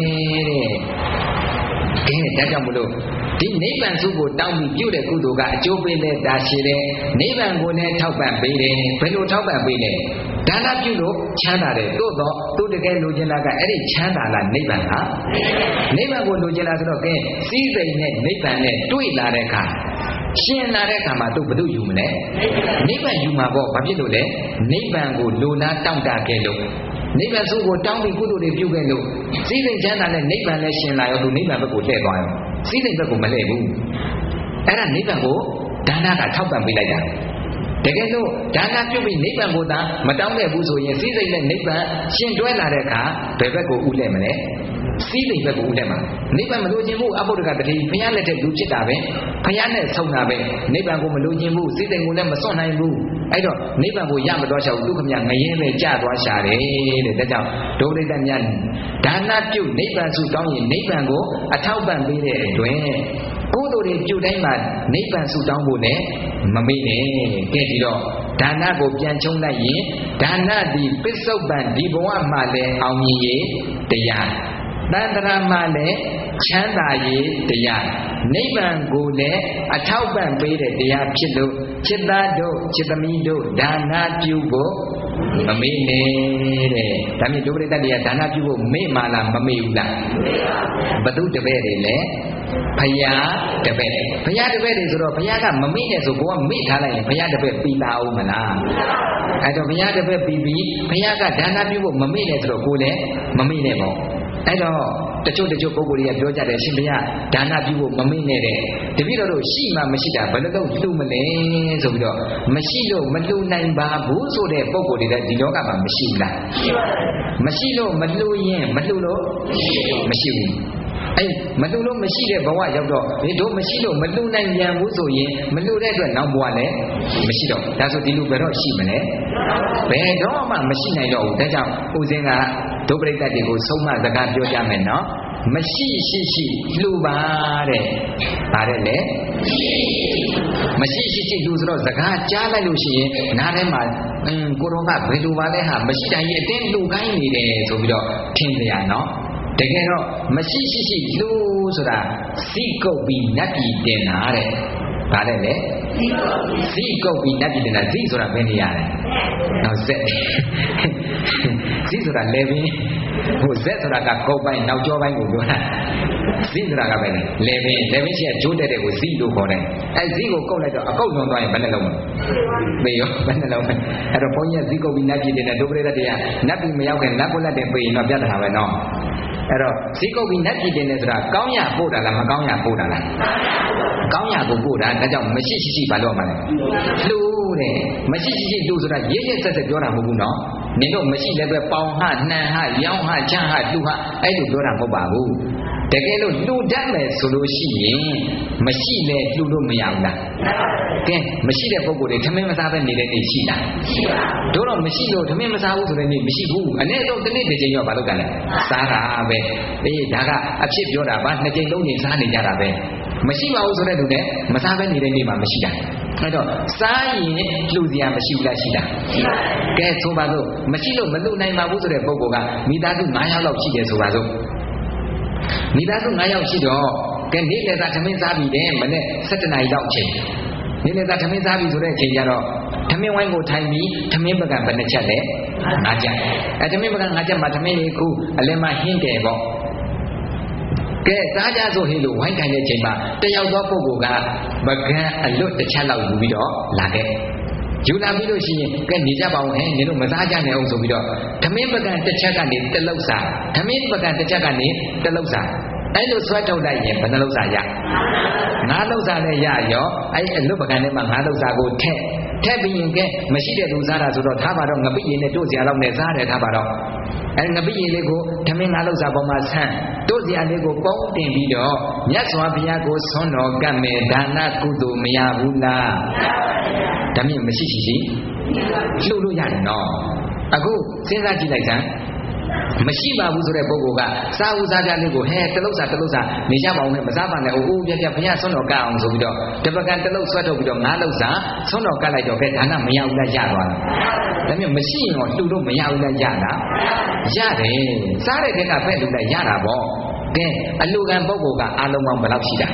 ကဲဒါကြောင့်မလို့ဒီနိဗ္ဗာန်ဆုကိုတောင်းပြီးပြုတဲ့ကုသိုလ်ကအကျိုးပေးတဲ့တာရှိတယ်နိဗ္ဗာန်ကိုလည်းထောက်ပံ့ပေးတယ်ဘယ်လိုထောက်ပံ့ပေးလဲဒါနပြုလို့ချမ်းသာတယ်သို့တော့သူတကယ်လိုချင်တာကအဲ့ဒီချမ်းသာလားနိဗ္ဗာန်လားနိဗ္ဗာန်ကိုလိုချင်တာဆိုတော့ကဲစီးစိမ်နဲ့နိဗ္ဗာန်နဲ့တွေ့လာတဲ့အခါရှင်လာတဲ့အခါမှာသူဘယ်သူယူမလဲနိဗ္ဗာန်ယူမှာပေါ့ဘာဖြစ်လို့လဲနိဗ္ဗာန်ကိုလိုလားတောင့်တခဲ့လို့နိဗ္ဗာန်ဆုကိုတောင်းပြီးကုသိုလ်တွေပြုခဲ့လို့စီးစိမ်ချမ်းသာနဲ့နိဗ္ဗာန်လည်းရှင်လာရောသူနိဗ္ဗာန်ဘက်ကိုလှည့်သွားရောစီးစိမ်ဘက်ကိုမလှည့်ဘူးအဲ့ဒါနိဗ္ဗာန်ကိုဒါနကထောက်ပံ့ပေးလိုက်တာတကယ်လို့ဒါနပြုပြီးနိဗ္ဗာန်ကိုသာမတောင်းခဲ့ဘူးဆိုရင်စီးစိမ်နဲ့နိဗ္ဗာန်ရှင်တွဲလာတဲ့အခါဘယ်ဘက်ကိုဥလဲမလဲစီးသိမ့်ဘက်ကိုဦးတယ်မှာနိဗ္ဗာန်မလိုချင်ဘူးအဘုဒ္ဓကတတိဘုရားလက်ထက်လူဖြစ်တာပဲဘုရားနဲ့ဆုံးတာပဲနိဗ္ဗာန်ကိုမလိုချင်ဘူးစီးသိမ့်ကိုလည်းမစွန့်နိုင်ဘူးအဲ့တော့နိဗ္ဗာန်ကိုရမတော်ချဘူးသူခမငရဲပဲကြသွားရှာတယ်တဲ့ဒါကြောင့်ဒုပရိသတ်များဒါနပြုနိဗ္ဗာန်စုတောင်းရင်နိဗ္ဗာန်ကိုအထောက်ပံ့ပေးတဲ့အတွင်းကုသိုလ်တွေပြုတိုင်းမှာနိဗ္ဗာန်စုတောင်းဖို့လည်းမမေ့နဲ့ကဲဒီတော့ဒါနကိုပြန်ချုံလိုက်ရင်ဒါနဒီပစ္စုပန်ဒီဘဝမှာလည်းအောင်မြင်ရေးတရားတန်ត្រာမှာလည်းချမ်းသာရေးတရားနိဗ္ဗာန်ကိုလည်းအထောက်ပံ့ပေးတဲ့တရားဖြစ်လို့จิตသားတို့จิตသမီးတို့ဒါနပြုဖို့မမေ့နဲ့တဲ့ဒါမြင့်ဒုပရိသတ်တွေကဒါနပြုဖို့မေ့မှလားမမေ့ဘူးလားဘသူတပည့်တွေလဲဘုရားတပည့်ဘုရားတပည့်တွေဆိုတော့ဘုရားကမမေ့နဲ့ဆိုကိုကမေ့ထားလိုက်ရင်ဘုရားတပည့်ပြီးလာအောင်မလားအဲတော့ဘုရားတပည့်ပြီးပြီးဘုရားကဒါနပြုဖို့မမေ့နဲ့ဆိုတော့ကိုလည်းမမေ့နဲ့ပေါ့အဲ့တော့တချို့တချို့ပုဂ္ဂိုလ်တွေကပြောကြတယ်ရှင်ဘုရားဒါနပြုဖို့မမေ့နဲ့တဲ့တပည့်တော်တို့ရှိမှမရှိတာဘယ်လိုလုပ်လှူမလဲဆိုပြီးတော့မရှိလို့မလှူနိုင်ပါဘူးဆိုတဲ့ပုဂ္ဂိုလ်တွေဒီလောကမှာမရှိဘူးလားမရှိလို့မလှူရင်မလှူလို့မရှိဘူးအဲ့မလှူလို့မရှိတဲ့ဘဝရောက်တော့ဒီတို့မရှိလို့မလှူနိုင်ပြန်ဘူးဆိုရင်မလှူတဲ့အတွက်နောက်ဘဝလည်းမရှိတော့ဒါဆိုဒီလိုဘယ်တော့ရှိမလဲဘယ်တော့မှမရှိနိုင်တော့ဘူးဒါကြောင့်ဦးဇင်းကဒုပရိသတ်တွေကိုဆုံးမစကားပြောကြမယ်နော်မရှိရှိရှိလှူပါတဲ့ဗါတဲ့လေမရှိရှိရှိလှူဆိုတော့စကားကြားလိုက်လို့ရှိရင်နားထဲမှာအင်းကိုတော်ကဘယ်လိုပါလဲဟာမရှိတိုင်းအတင်းလှူခိုင်းနေတယ်ဆိုပြီးတော့ထင်ကြရနော်တကယ်တော့မရှိရှိရှိလှူဆိုတာစီကုတ်ပြီးနတ်ပြည်တင်တာတဲ့ဗါတဲ့လေစီကုတ်ပြီးနတ်ပြည်တင်တာစီဆိုတာဘယ်နေရာလဲနောက်ဆက်စီဆိုတာလေပင်ဟိုဇက်ဆိုတာကကုတ်ပိုင်းနောက်ကျောပိုင်းကိုပြောတာဇီဆိုတာကပဲလေပင်လေပင်ရှိကဂျိုးတဲ့တဲ့ကိုဇီလို့ခေါ်တယ်အဲဇီကိုကုတ်လိုက်တော့အကုတ်လွန်သွားရင်ဘယ်နှလုံးမလဲပေရောဘယ်နှလုံးလဲအဲ့တော့ဘုန်းကြီးကဇီကုတ်ပြီးနတ်ပြည်တင်တဲ့ဒုပရိသတ်တွေကနတ်ပြည်မရောက်ခင်နတ်ပုတ်လက်တဲ့ပေရင်တော့ပြတ်တာပဲနော်အဲ့တော့ဇီကုတ်ပြီးနတ်ပြည်တင်တယ်ဆိုတာကောင်းရပို့တာလားမကောင်းရပို့တာလားကောင်းရကိုပို့တာဒါကြောင့်မရှိရှိရှိဘာလို့မှလဲလှူတဲ့မရှိရှိရှိလှူဆိုတာရေးရေးဆက်ဆက်ပြောတာမဟုတ်ဘူးနော်နင်တို့မရှိလည်းပဲပေါင်ဟနှံဟရောင်းဟချမ်းဟလှူဟအဲ့လိုပြောတာမဟုတ်ပါဘူးတကယ်လို့လှူတတ်မယ်ဆိုလို့ရှိရင်မရှိလဲလှူလို့မရဘူးလားကဲမရှိတဲ့ပုံကိုယ်တွေထမင်းမစားပဲနေတဲ့နေ့ရှိလားရှိပါတို့တော့မရှိလို့ထမင်းမစားဘူးဆိုတဲ့နေ့မရှိဘူးအနည်းဆုံးတစ်နေ့တစ်ချိန်တော့ဘာလို့ကလဲစားတာပဲအေးဒါကအဖြစ်ပြောတာပါနှစ်ချိန်သုံးချိန်စားနေကြတာပဲမရှိပါဘူးဆိုတဲ့လူနဲ့မစားပဲနေတဲ့နေ့မှာမရှိတာအဲ့တော့စားရင်လှူစရာမရှိဘူးလားရှိလားရှိပါကဲဆိုပါစို့မရှိလို့မလှူနိုင်ပါဘူးဆိုတဲ့ပုံကမိသားစု၅ယောက်လောက်ရှိတယ်ဆိုပါစို့မိသားစု၅ယောက်ရှိတော့ကဲနေ့လည်သာထမင်းစားပြီတဲ့မနေ့၁၇နာရီလောက်အချိန်နေ့လည်သာထမင်းစားပြီဆိုတဲ့အချိန်ကျတော့ထမင်းဝိုင်းကိုထိုင်ပြီးထမင်းပကံဘယ်နှချက်လဲ၅ချက်အဲထမင်းပကံ၅ချက်မှာထမင်းလေးခုအလယ်မှာဟင်းတယ်ပေါ့ကဲစားကြဆိုဟင်းလို့ဝိုင်းထိုင်တဲ့အချိန်မှာတယောက်သောပုဂ္ဂိုလ်ကပကံအလွတ်တစ်ချက်လောက်ယူပြီးတော့လာခဲ့ယူလာပြီးလို့ရှိရင်ကဲနေကြပါဦးဟဲ့နင်တို့မစားကြနဲ့အောင်ဆိုပြီးတော့ဓမင်းပကံတစ်ချက်ကနေတလုတ်စာဓမင်းပကံတစ်ချက်ကနေတလုတ်စာအဲ့လိုဆွဲထုတ်လိုက်ရင်ဘယ်နှလုတ်စာရငါးလုတ်စာနဲ့ရရောအဲ့အလွတ်ပကံထဲမှာငါးလုတ်စာကိုထည့်ထည့်ပြီးရင်ကဲမရှိတဲ့လူစားတာဆိုတော့ထားပါတော့ငပိရင်နဲ့တို့စရာတော့နဲ့စားတယ်ထားပါတော့အဲ့ငပိရင်လေးကိုဓမင်းငါးလုတ်စာပေါ်မှာဆန်းတို့စရာလေးကိုပေါင်းတင်ပြီးတော့မြတ်စွာဘုရားကိုဆွမ်းတော်ကတ်မယ်ဒါနကုသိုလ်မရဘူးလားဒါမြင်မရှိရှိရှိလှုပ်လို့ရတယ်နော်အခုစဉ်းစားကြည့်လိုက်စမ်းမရှိပါဘူးဆိုတဲ့ပုဂ္ဂိုလ်ကစားဦးစားကြလေးကိုဟဲတလုတ်စာတလုတ်စာနေကြပါဦးနဲ့မစားပါနဲ့အိုးအိုးပြပြဘုရားဆွမ်းတော်ကအောင်ဆိုပြီးတော့တပကံတလုတ်ဆွဲထုတ်ပြီးတော့ငါးလုတ်စာဆွမ်းတော်ကလိုက်တော့ကဲဒါနမရဘူးလားရသွားတယ်ဒါမျိုးမရှိရင်တော့လှူလို့မရဘူးလားရတာရတယ်စားတဲ့တဲ့ကဖက်လှူလိုက်ရတာပေါ့ကဲအလူကံပုဂ္ဂိုလ်ကအာလုံးပေါင်းဘယ်လောက်ရှိတာ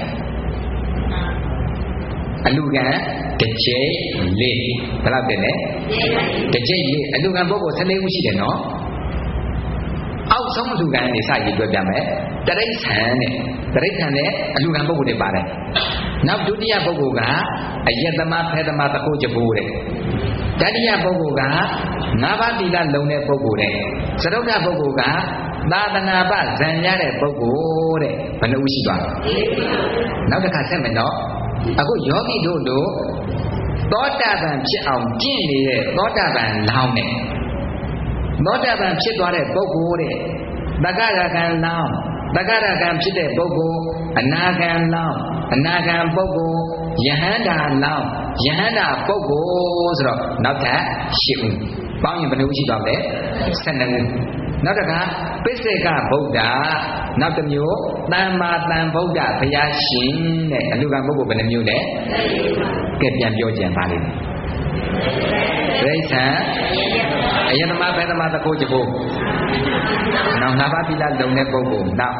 အလူကံတစ်ကြိမ်လေးဘယ်လောက်တည်းလဲတစ်ကြိမ်လေးအလူကံပုဂ္ဂိုလ်၁၄ခုရှိတယ်နော်အောက်ဆုံးအလူကံနေစရည်ပြောပြမယ်တရိစ္ဆာန်နဲ့တရိစ္ဆာန်နဲ့အလူကံပုဂ္ဂိုလ်တွေပါတယ်နောက်ဒုတိယပုဂ္ဂိုလ်ကအယတမဖဲတမတကုတ်ကြပိုးတဲ့တတိယပုဂ္ဂိုလ်ကငါးပါးသီလလုံတဲ့ပုဂ္ဂိုလ်တဲ့သရုပ်ကပုဂ္ဂိုလ်ကသာသနာပဇံရတဲ့ပုဂ္ဂိုလ်တဲ့ဘယ်နှဦးရှိသွားနောက်တစ်ခါဆက်မယ်နော်အခုယောဂီတို့တို့သောတာပန်ဖြစ်အောင်ကျင့်နေတဲ့သောတာပန်လောင်းနဲ့သောတာပန်ဖြစ်သွားတဲ့ပုဂ္ဂိုလ်တဲ့တက္ကရာကံလောင်းတက္ကရာကံဖြစ်တဲ့ပုဂ္ဂိုလ်အနာဂံလောင်းအနာဂံပုဂ္ဂိုလ်ယဟန္တာလောင်းယဟန္တာပုဂ္ဂိုလ်ဆိုတော့နောက်ထပ်ရှစ်ဦးပေါင်းရင်ဘယ်နှဦးရှိသွားလဲဆယ်နှစ်ဦးနောက်တစ်ခါပိစိကဗုဒ္ဓနောက်တစ်မျိုးသမ္မာသမ္ဗုဒ္ဓဘုရားရှင်တဲ့အလူကံပုဂ္ဂိုလ်ဘယ်နှမျိုးလဲကဲပြန်ပြောကြပါလိမ့်မယ်တိဋ္ဌံအယတမဘေသမသကိုကြဖို့နောက်ငါးပါးသီလလုံတဲ့ပုဂ္ဂိုလ်နောက်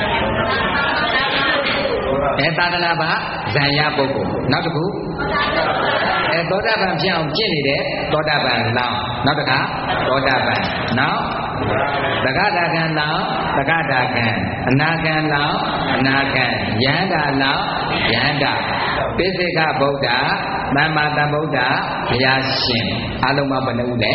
အဲသာသနာ့ဘာဇံရပုဂ္ဂိုလ်နောက်တစ်ခုအဲသောတာပန်ဖြစ်အောင်ကျင့်နေတဲ့သောတာပန်လောင်းနောက်တစ်ခါသောတာပန်နောက်သဂတာကံလောင်းသဂတာကံအနာကံလောင်းအနာကံယန္တာလောင်းယန္တာပိစိကဗုဒ္ဓသမ္မာသမ္ဗုဒ္ဓဘုရားရှင်အလုံးစုံဘယ်နှဦးလဲ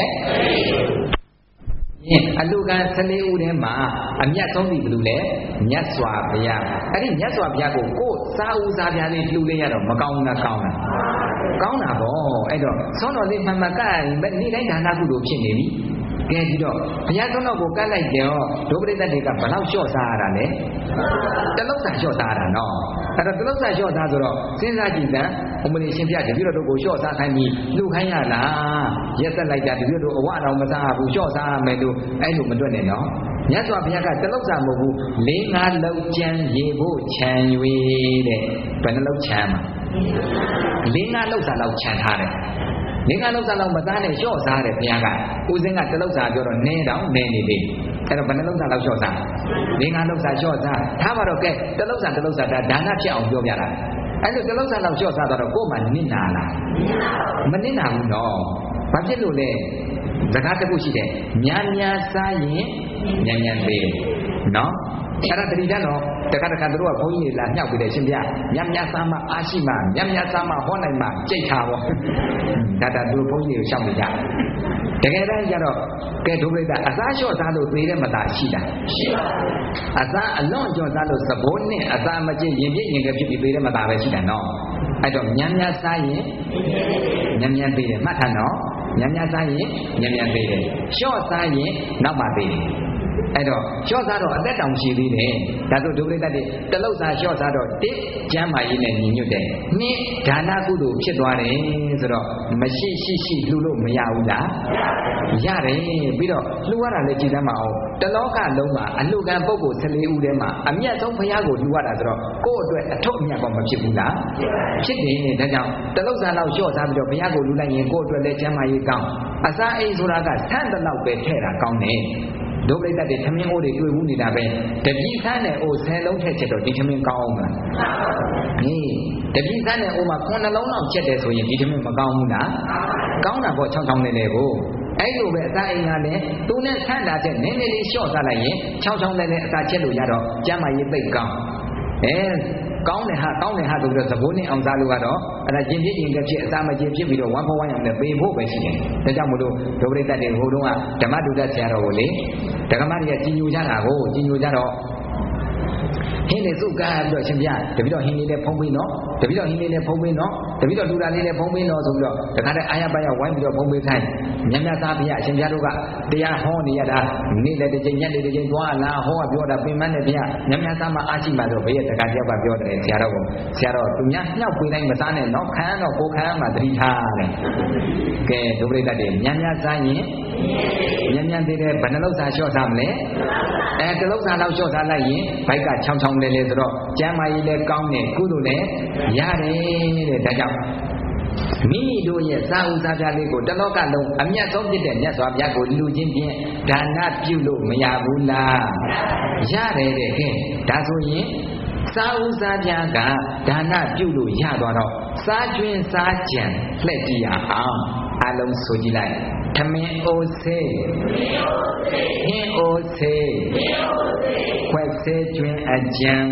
အလူကံဆယ်လေးဦးထဲမှာအမြတ်ဆုံးပြီဘယ်လိုလဲမြတ်စွာဘုရားအဲ့ဒီမြတ်စွာဘုရားကိုကိုယ်စားဦးစားပြားလေးလှူလေးရတော့မကောင်းဘူးလားကောင်းလားကောင်းတာပေါ့အဲ့တော့ဆောင်းတော်လေးမှန်မှန်ကပ်နေ့တိုင်းဒါနကုသိုလ်ဖြစ်နေပြီကဲပြီးတော့ဘုရားဆုံးတော်ကိုကပ်လိုက်တော့ဒုပရိသတ်တွေကဘယ်လောက်လျှော့စားရတာလဲတလုံးစာလျှော့စားရတာနော်အဲ့တော့တလုံးစာလျှော့စားဆိုတော့စဉ်းစားကြည့်စမ်းအမလေးရှင်ပြတပည့်တော်တို့ကိုလျှော့စားခိုင်းပြီးလှူခိုင်းရလားရက်ဆက်လိုက်တာတပည့်တော်အဝတော်မစားဘူးလျှော့စားရမယ်လို့အဲ့လိုမတွက်နဲ့နော်မြတ်စွာဘုရားကတလုံးစာမဟုတ်ဘူးလေးငါးလုံးချမ်းရေဖို့ခြံ၍တဲ့ဘယ်နှလုံးချမ်းမှာလေးငါးလုံးစာလောက်ခြံထားတယ်နေကလောက်စားလောက်မသားနဲ့လျှော့စားတယ်ဘုရားကဦးစင်းကတလောက်စားပြောတော့နဲတော့နဲနေသေးအဲ့တော့ဘယ်နှလောက်စားလောက်လျှော့စားနေကလောက်စားလျှော့စားထားပါတော့ကဲတလောက်စားတလောက်စားဒါဒါနဖြစ်အောင်ပြောပြတာအဲ့လိုတလောက်စားလောက်လျှော့စားတော့ကိုယ်မှနစ်နာလားမနစ်နာဘူးနော်ဘာဖြစ်လို့လဲစကားတစ်ခုရှိတယ်များများစားရင်ညံ့ညံ့သေးနော်အဲ့ဒါတတိယတော့တခါတခါတို့ကဘုန်းကြီးတွေလာမြောက်ပြီးတယ်ရှင်ဗျာညံ့ညံ့စားမှအားရှိမှညံ့ညံ့စားမှဟောနိုင်မှကြိတ်ထားပေါ့ဒါတာတို့ဘုန်းကြီးတွေရှောက်နေကြတကယ်တမ်းကျတော့ကဲဒုပရိသအစားလျှော့စားလို့သေးတဲ့မသာရှိတာရှိပါဘူးအစားအလွန်ကျော်စားလို့သဘောနဲ့အစားမကျင့်ရင်ပြည့်ရင်ကဖြစ်ပြီးသေးတဲ့မသာပဲရှိတာနော်အဲ့တော့ညံ့ညံ့စားရင်ညံ့ညံ့သေးတယ်မှတ်ထားနော်ညံ့ညံ့စားရင်ညံ့ညံ့သေးတယ်လျှော့စားရင်နောက်မှသေးတယ်အဲ့တော့လျှော့စားတော့အသက်တောင်ရှိသေးတယ်ဒါဆိုဒုပရိသတ်တွေတလုတ်စားလျှော့စားတော့တစ်ကျမ်းမာရေးနဲ့ညီညွတ်တယ်နှစ်ဒါနကုသိုလ်ဖြစ်သွားတယ်ဆိုတော့မရှိရှိရှိလှူလို့မရဘူးလားရတယ်ပြီးတော့လှူရတာလည်းကြည်သမ်းမအောင်တလောကလုံးမှာအလှူခံပုဂ္ဂိုလ်ဆယ်လေးဦးထဲမှာအမြတ်ဆုံးဘုရားကိုလှူရတာဆိုတော့ကိုယ့်အတွက်အထွတ်အမြတ်ကောမဖြစ်ဘူးလားဖြစ်တယ်ဒါကြောင့်တလုတ်စားလောက်လျှော့စားပြီးတော့ဘုရားကိုလှူလိုက်ရင်ကိုယ့်အတွက်လည်းကျမ်းမာရေးကောင်းအစာအိမ်ဆိုတာကဆန့်တဲ့လောက်ပဲထဲ့တာကောင်းတယ်ဒုပရိသတ်တွေသမင်းအိုးတွေတွေ့ဘူးနေတာပဲတပည့်ဆန်းနဲ့အိုးဆယ်လုံးထက်ချက်တော့ဒီသမင်းကောင်းအောင်လားဟေးတပည့်ဆန်းနဲ့အိုးမှာခုနှစ်လုံးလောက်ချက်တယ်ဆိုရင်ဒီသမင်းမကောင်းဘူးလားကောင်းတာပေါ့ချောင်းချောင်းလေးလေးကိုအဲ့လိုပဲအစာအိမ်ကလည်းသူနဲ့ဆန့်တာချက်နည်းနည်းလေးလျှော့စားလိုက်ရင်ချောင်းချောင်းလေးလေးအစာချက်လို့ရတော့ကျမ်းမာရေးသိပ်ကောင်းအဲကောင်းတယ်ဟာကောင်းတယ်ဟာဆိုပြီးတော့သဘောနဲ့အောင်စားလို့ကတော့အဲ့ဒါရင်ပြည့်ရင်ကဖြစ်အစာမကျင်ဖြစ်ပြီးတော့ဝမ်းဖောဝမ်းရောင်နဲ့ပေဖို့ပဲရှိတယ်ဒါကြောင့်မို့လို့ဒုပရိသတ်တွေဟိုတုန်းကဓမ္မတုဒ္ဒဆရာတော်ကိုလေဓမ္မတွေကကြီးညိုကြတာကိုကြီးညိုကြတော့ဟင်းလေးစုကားပြီးတော့ရှင်ပြတပည့်တော်ဟင်းလေးနဲ့ဖုံးပေးနော်တပည့်တော်ဟင်းလေးနဲ့ဖုံးပေးနော်တပည့်တော်လူတာလေးနဲ့ဖုံးပေးနော်ဆိုပြီးတော့တခါတည်းအာရပါရဝိုင်းပြီးတော့ဖုံးပေးခိုင်းညံ့ညံ့သားဘုရားအရှင်ပြတို့ကတရားဟောနေရတာနေ့လည်းတစ်ချိန်ညနေတစ်ချိန်သွားလာဟောပြောတာပင်မနဲ့ဘုရားညံ့ညံ့သားမှအားရှိမှဆိုဘုရားတခါတည်းကပြောတယ်ဆရာတော်ကဆရာတော်သူများညှောက်ပေးတိုင်းမစားနဲ့နော်ခံတော့ကိုခံမှသတိထားတယ်ကဲဒုပရိသတ်တွေညံ့ညံ့စားရင်ညံ့ညံ့သေးတယ်ဘယ်နှလုံးစားလျှော့စားမလဲအဲတလုံးစားလောက်လျှော့စားလိုက်ရင်ဘိုက်ကချောင်းချောင်းလဲလဲဆိုတော့ကျမ်းမာရေးလည်းကောင်းတယ်ကုသိုလ်လည်းရတယ်တဲ့ဒါကြောင့်မိမိတို့ရဲ့စာဥစားပြလေးကိုတလောကလုံးအမြတ်ဆုံးဖြစ်တဲ့မြတ်စွာဘုရားကိုလူချင်းဖြင့်ဒါနပြုလို့မရဘူးလားရတယ်တဲ့ကဲဒါဆိုရင်စာဥစားပြကဒါနပြုလို့ရသွားတော့စားကျွင်းစားကြံလှည့်ကြည့်ရအောင်အလုံးဆိုကြည့်လိုက်သမင်းအိုဆေးဟင်းအိုဆေးခွက်ဆေးကျွင်းအကြံ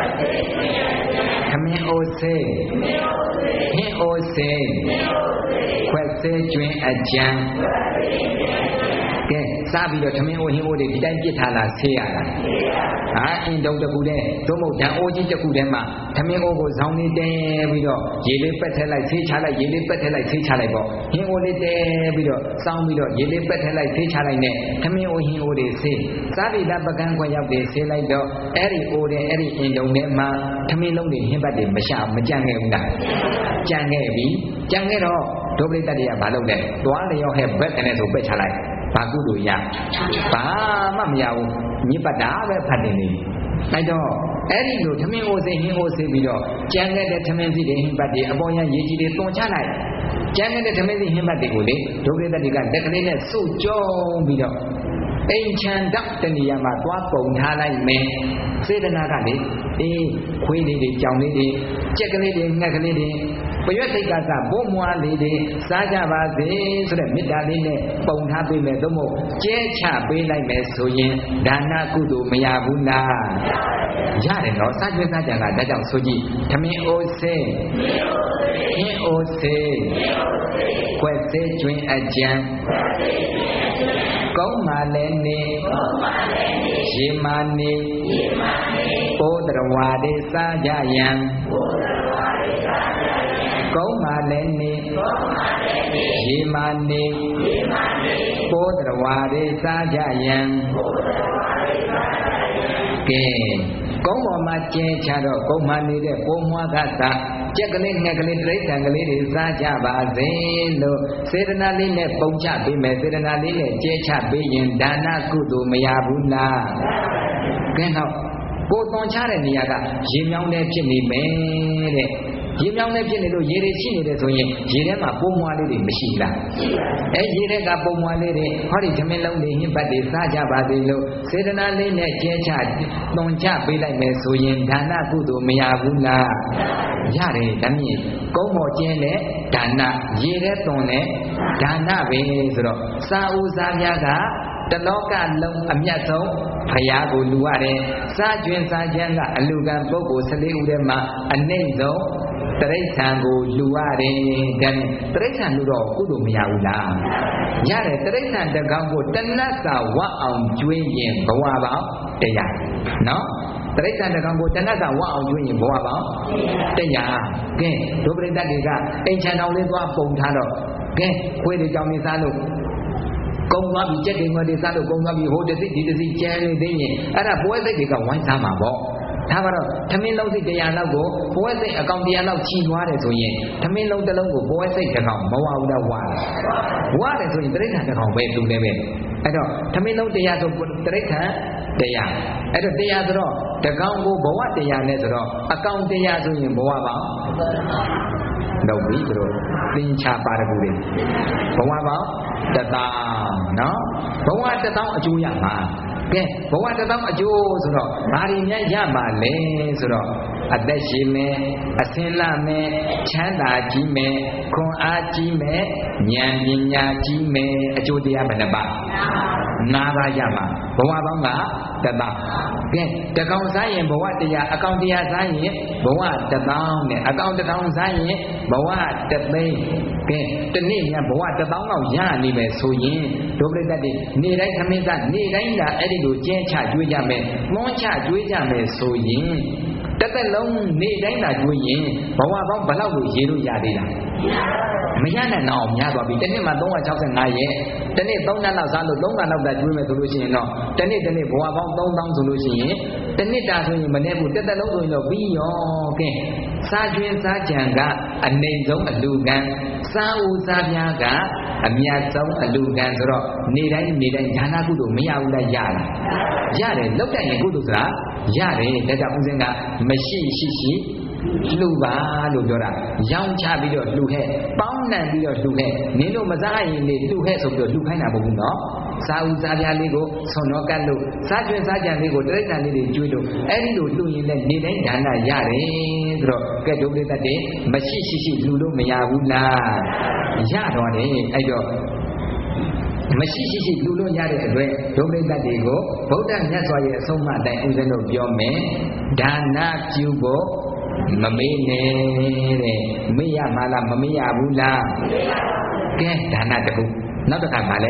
သမင်းအိုဆေးဟင်းအိုဆေးခွက်ဆေးကျွင်းအကြံကဲစားပြီးတော့ထမင်းအိုးဟင်းအိုးတွေဒီတိုင်းပြစ်ထားလားဆေးရလားဟာအင်းတုံးတစ်ခုတည်းသို့မဟုတ်ဓာတ်အိုးကြီးတစ်ခုတည်းမှာထမင်းအိုးကိုဇောင်းလေးတဲပြီးတော့ရေလေးပက်ထည့်လိုက်ဆေးချလိုက်ရေလေးပက်ထည့်လိုက်ဆေးချလိုက်ပေါ့ဟင်းအိုးလေးတဲပြီးတော့စောင်းပြီးတော့ရေလေးပက်ထည့်လိုက်ဆေးချလိုက်နဲ့ထမင်းအိုးဟင်းအိုးတွေဆေးစားပြီးသားပကန်းခွက်ရောက်တယ်ဆေးလိုက်တော့အဲ့ဒီအိုးတဲ့အဲ့ဒီအင်းတုံးထဲမှာထမင်းလုံးတွေဟင်းပတ်တွေမရှာမကြံခဲ့ဘူးလားကြံခဲ့ပြီကြံခဲ့တော့ဒုပရိသတ်တွေကဘာလုပ်လဲသွားလျောဟဲ့ဘက်ကနေဆိုပက်ချလိုက်ဘာကုလို့ရဘာမှမရဘူးညစ်ပတ်တာပဲဖတ်တယ်လေအဲ့တော့အဲ့ဒီလိုထမင်းအိုးစိဟင်းအိုးစိပြီးတော့ကြံခဲ့တဲ့ထမင်းစီတွေဟင်းပတ်တွေအပေါ်ရရေကြီးတွေတွန်ချလိုက်ကြံခဲ့တဲ့ထမင်းစီဟင်းပတ်တွေကိုလေဒုပရိသတ်တွေကလက်ကလေးနဲ့စုကြုံပြီးတော့အိမ်ချမ်းတော့တဏှာမှာသွားပုံထားလိုက်မယ်စေတနာကလေအေးခွေးလေးတွေကြောင်လေးတွေကြက်ကလေးတွေငှက်ကလေးတွေပရွက်စိတ်ကစားဘုံမွားလေးတွေစားကြပါစေဆိုတဲ့မေတ္တာလေးနဲ့ပုံထားပေးမယ်သို့မဟုတ်ကျဲချပေးလိုက်မယ်ဆိုရင်ဒါနကုသိုလ်မရဘူးလားရတယ်နော်စားကြွေးစားကြံကဒါကြောင့်ဆိုကြည့်ထမင်းအိုးစေးဟင်းအိုးစေးခွက်စေးကျွင်းအကြံကောင်းမှလည်းနေရေမှနေပိုးတော်ဝါတွေစားကြရန်ကောင်းမှလည်းနေရေမှနေပိုးတော်ဝါတွေစားကြရန်ကဲကောင်းပေါ်မှာကျဲချတော့ကောင်းမှနေတဲ့ပိုးမွားကစားကြက်ကလေးငှက်ကလေးတိရစ္ဆာန်ကလေးတွေစားကြပါစေလို့စေတနာလေးနဲ့ပုံချပေးမယ်စေတနာလေးနဲ့ကျဲချပေးရင်ဒါနကုသိုလ်မရဘူးလားကဲတော့ကိုသွန်ချတဲ့နေရာကရေမြောင်းတဲ့ဖြစ်နေမယ်တဲ့ရေမြောင်းတဲ့ဖြစ်နေလို့ရေတွေရှိနေတယ်ဆိုရင်ရေထဲမှာပုံမွားလေးတွေမရှိလားအဲရေထဲကပုံမွားလေးတွေဟောဒီသမင်းလုံးတွေဟင်းပတ်တွေစားကြပါသေးလို့စေတနာလေးနဲ့ကျဲချသွန်ချပေးလိုက်မယ်ဆိုရင်ဒါနကုသိုလ်မရဘူးလားရတယ်ဒါမြင်ကုန်းပေါ်ကျင်းတဲ့ဒါနရေထဲသွန်တဲ့ဒါနပဲဆိုတော့စာဥစားများကတလောကလုံးအမြတ်ဆုံးဖရာကိုလူရတယ်စားကျွင်းစားချမ်းကအလူကံပုဂ္ဂိုလ်ဆယ်လေးဦးထဲမှာအနှိမ့်ဆုံးတရိစ္ဆာန်ကိုလူရတယ်ဒါနဲ့တရိစ္ဆာန်လူတော့ကုသိုလ်မရဘူးလားရတယ်တရိစ္ဆာန်တကောင်ကိုတဏှတ်စာဝတ်အောင်ကျွေးရင်ဘဝပေါင်းတရားနော်တရိစ္ဆာန်တကောင်ကိုတဏှတ်စာဝတ်အောင်ကျွေးရင်ဘဝပေါင်းတရားကဲဒုပရိသတ်တွေကအိမ်ချမ်းတော်လေးသွားပုံထားတော့ကဲခွေးတွေကြောင်နေစားလို့ကုံသွားပြီကြက်တွေငွေတွေစားလို့ကုံသွားပြီဟိုတစ်စိဒီတစ်စိကျန်နေသေးရင်အဲ့ဒါပွဲစိတ်တွေကဝိုင်းစားမှာပေါ့ဒါကတော့သမင်းလုံးစိတ်တရားလောက်ကိုပွဲစိတ်အကောင်တရားလောက်ချီသွားတယ်ဆိုရင်သမင်းလုံးတစ်လုံးကိုပွဲစိတ်တစ်ကောင်မဝဘူးလားဝါဝါတယ်ဆိုရင်တရိစ္ဆာန်တစ်ကောင်ပဲသူလည်းပဲအဲ့တော့သမင်းလုံးတရားဆိုတရိစ္ဆာန်တရားအဲ့တော့တရားဆိုတော့တစ်ကောင်ကိုဘဝတရားနဲ့ဆိုတော့အကောင်တရားဆိုရင်ဘဝပေါင်းတော့ပြီသူတို့သင်္ချာပါရဂုတွေဘဝပေါင်းတသောင်းနော်ဘဝတသောင်းအကျိုးရမှာကဲဘဝတသောင်းအကျိုးဆိုတော့ဘာတွေများရမှာလဲဆိုတော့အသက်ရှင်မယ်အစင်းလာမယ်ချမ်းသာကြီးမယ်ခွန်အားကြီးမယ်ဉာဏ်ပညာကြီးမယ်အကျိုးတရားဘယ်နှပါးငါးပါးရမှာဘဝပေါင်းကတသောင်းကဲတကောင်စားရင်ဘဝတရားအကောင်တရားစားရင်ဘဝတသောင်းနဲ့အကောင်တထောင်စားရင်ဘဝတသိန်းကဲတနေ့ညဘဝတသောင်းလောက်ရနေမယ်ဆိုရင်ဒုပရိသတ်တွေနေတိုင်းခမင်းစားနေတိုင်းသာအဲ့ဒီလိုကျဲချကျွေးကြမယ်မွန်းချကျွေးကြမယ်ဆိုရင်တသက်လုံးနေတိုင်းသာကျွေးရင်ဘဝပေါင်းဘယ်လောက်ကိုရေလို့ရသေးလားမရနိုင်တော့များသွားပြီတစ်နှစ်မှာသုံးရာ၆ဆယ်ငါးရက်တစ်နှစ်သုံးနှစ်လောက်စားလို့သုံးခါလောက်သာကျွေးမယ်ဆိုလို့ရှိရင်တော့တစ်နှစ်တစ်နှစ်ဘဝပေါင်းသုံးသောင်းဆိုလို့ရှိရင်တစ်နှစ်တာဆိုရင်မနေ့ကတစ်သက်လုံးဆိုရင်တော့ပြီးရောကဲစားကျွင်းစားကြံကအနှိမ်ဆုံးအလူကံစားဦးစားပြားကအမြတ်ဆုံးအလူကံဆိုတော့နေတိုင်းနေတိုင်းဒါနကုသိုလ်မရဘူးလားရလားရတယ်လောက်တဲ့ရင်ကုသိုလ်ဆိုတာရတယ်ဒါကြောင့်ဦးဇင်းကမရှိရှိရှိလှူပါလို့ပြောတာရောင်းချပြီးတော့လှူခဲ့ပေါင်းနှံပြီးတော့လှူခဲ့နင်းတို့မစားရင်လေလှူခဲ့ဆိုပြီးတော့လှူခိုင်းတာမဟုတ်ဘူးနော်စားဦးစားပြားလေးကိုဆွန်တော့ကတ်လို့စားကျွင်းစားကြံလေးကိုတရိစ္ဆာန်လေးတွေကျွေးလို့အဲ့ဒီလိုလှူရင်လည်းနေတိုင်းဒါနရတယ်ဆိုတော့ကဲဒုပရိသတ်တွေမရှိရှိရှိလှူလို့မရဘူးလားရတော့တယ်အဲ့တော့မရှိရှိရှိလူလို့ရတဲ့အတွက်ဒုပရိသတ်တွေကိုဗုဒ္ဓမြတ်စွာရဲ့အဆုံးအမအတိုင်းဦးဇင်းတို့ပြောမယ်ဒါနပြုဖို့မမေ့နဲ့တဲ့မေ့ရမှာလားမမေ့ရဘူးလားကဲဒါနတခုနောက်တစ်ခါမှလည်း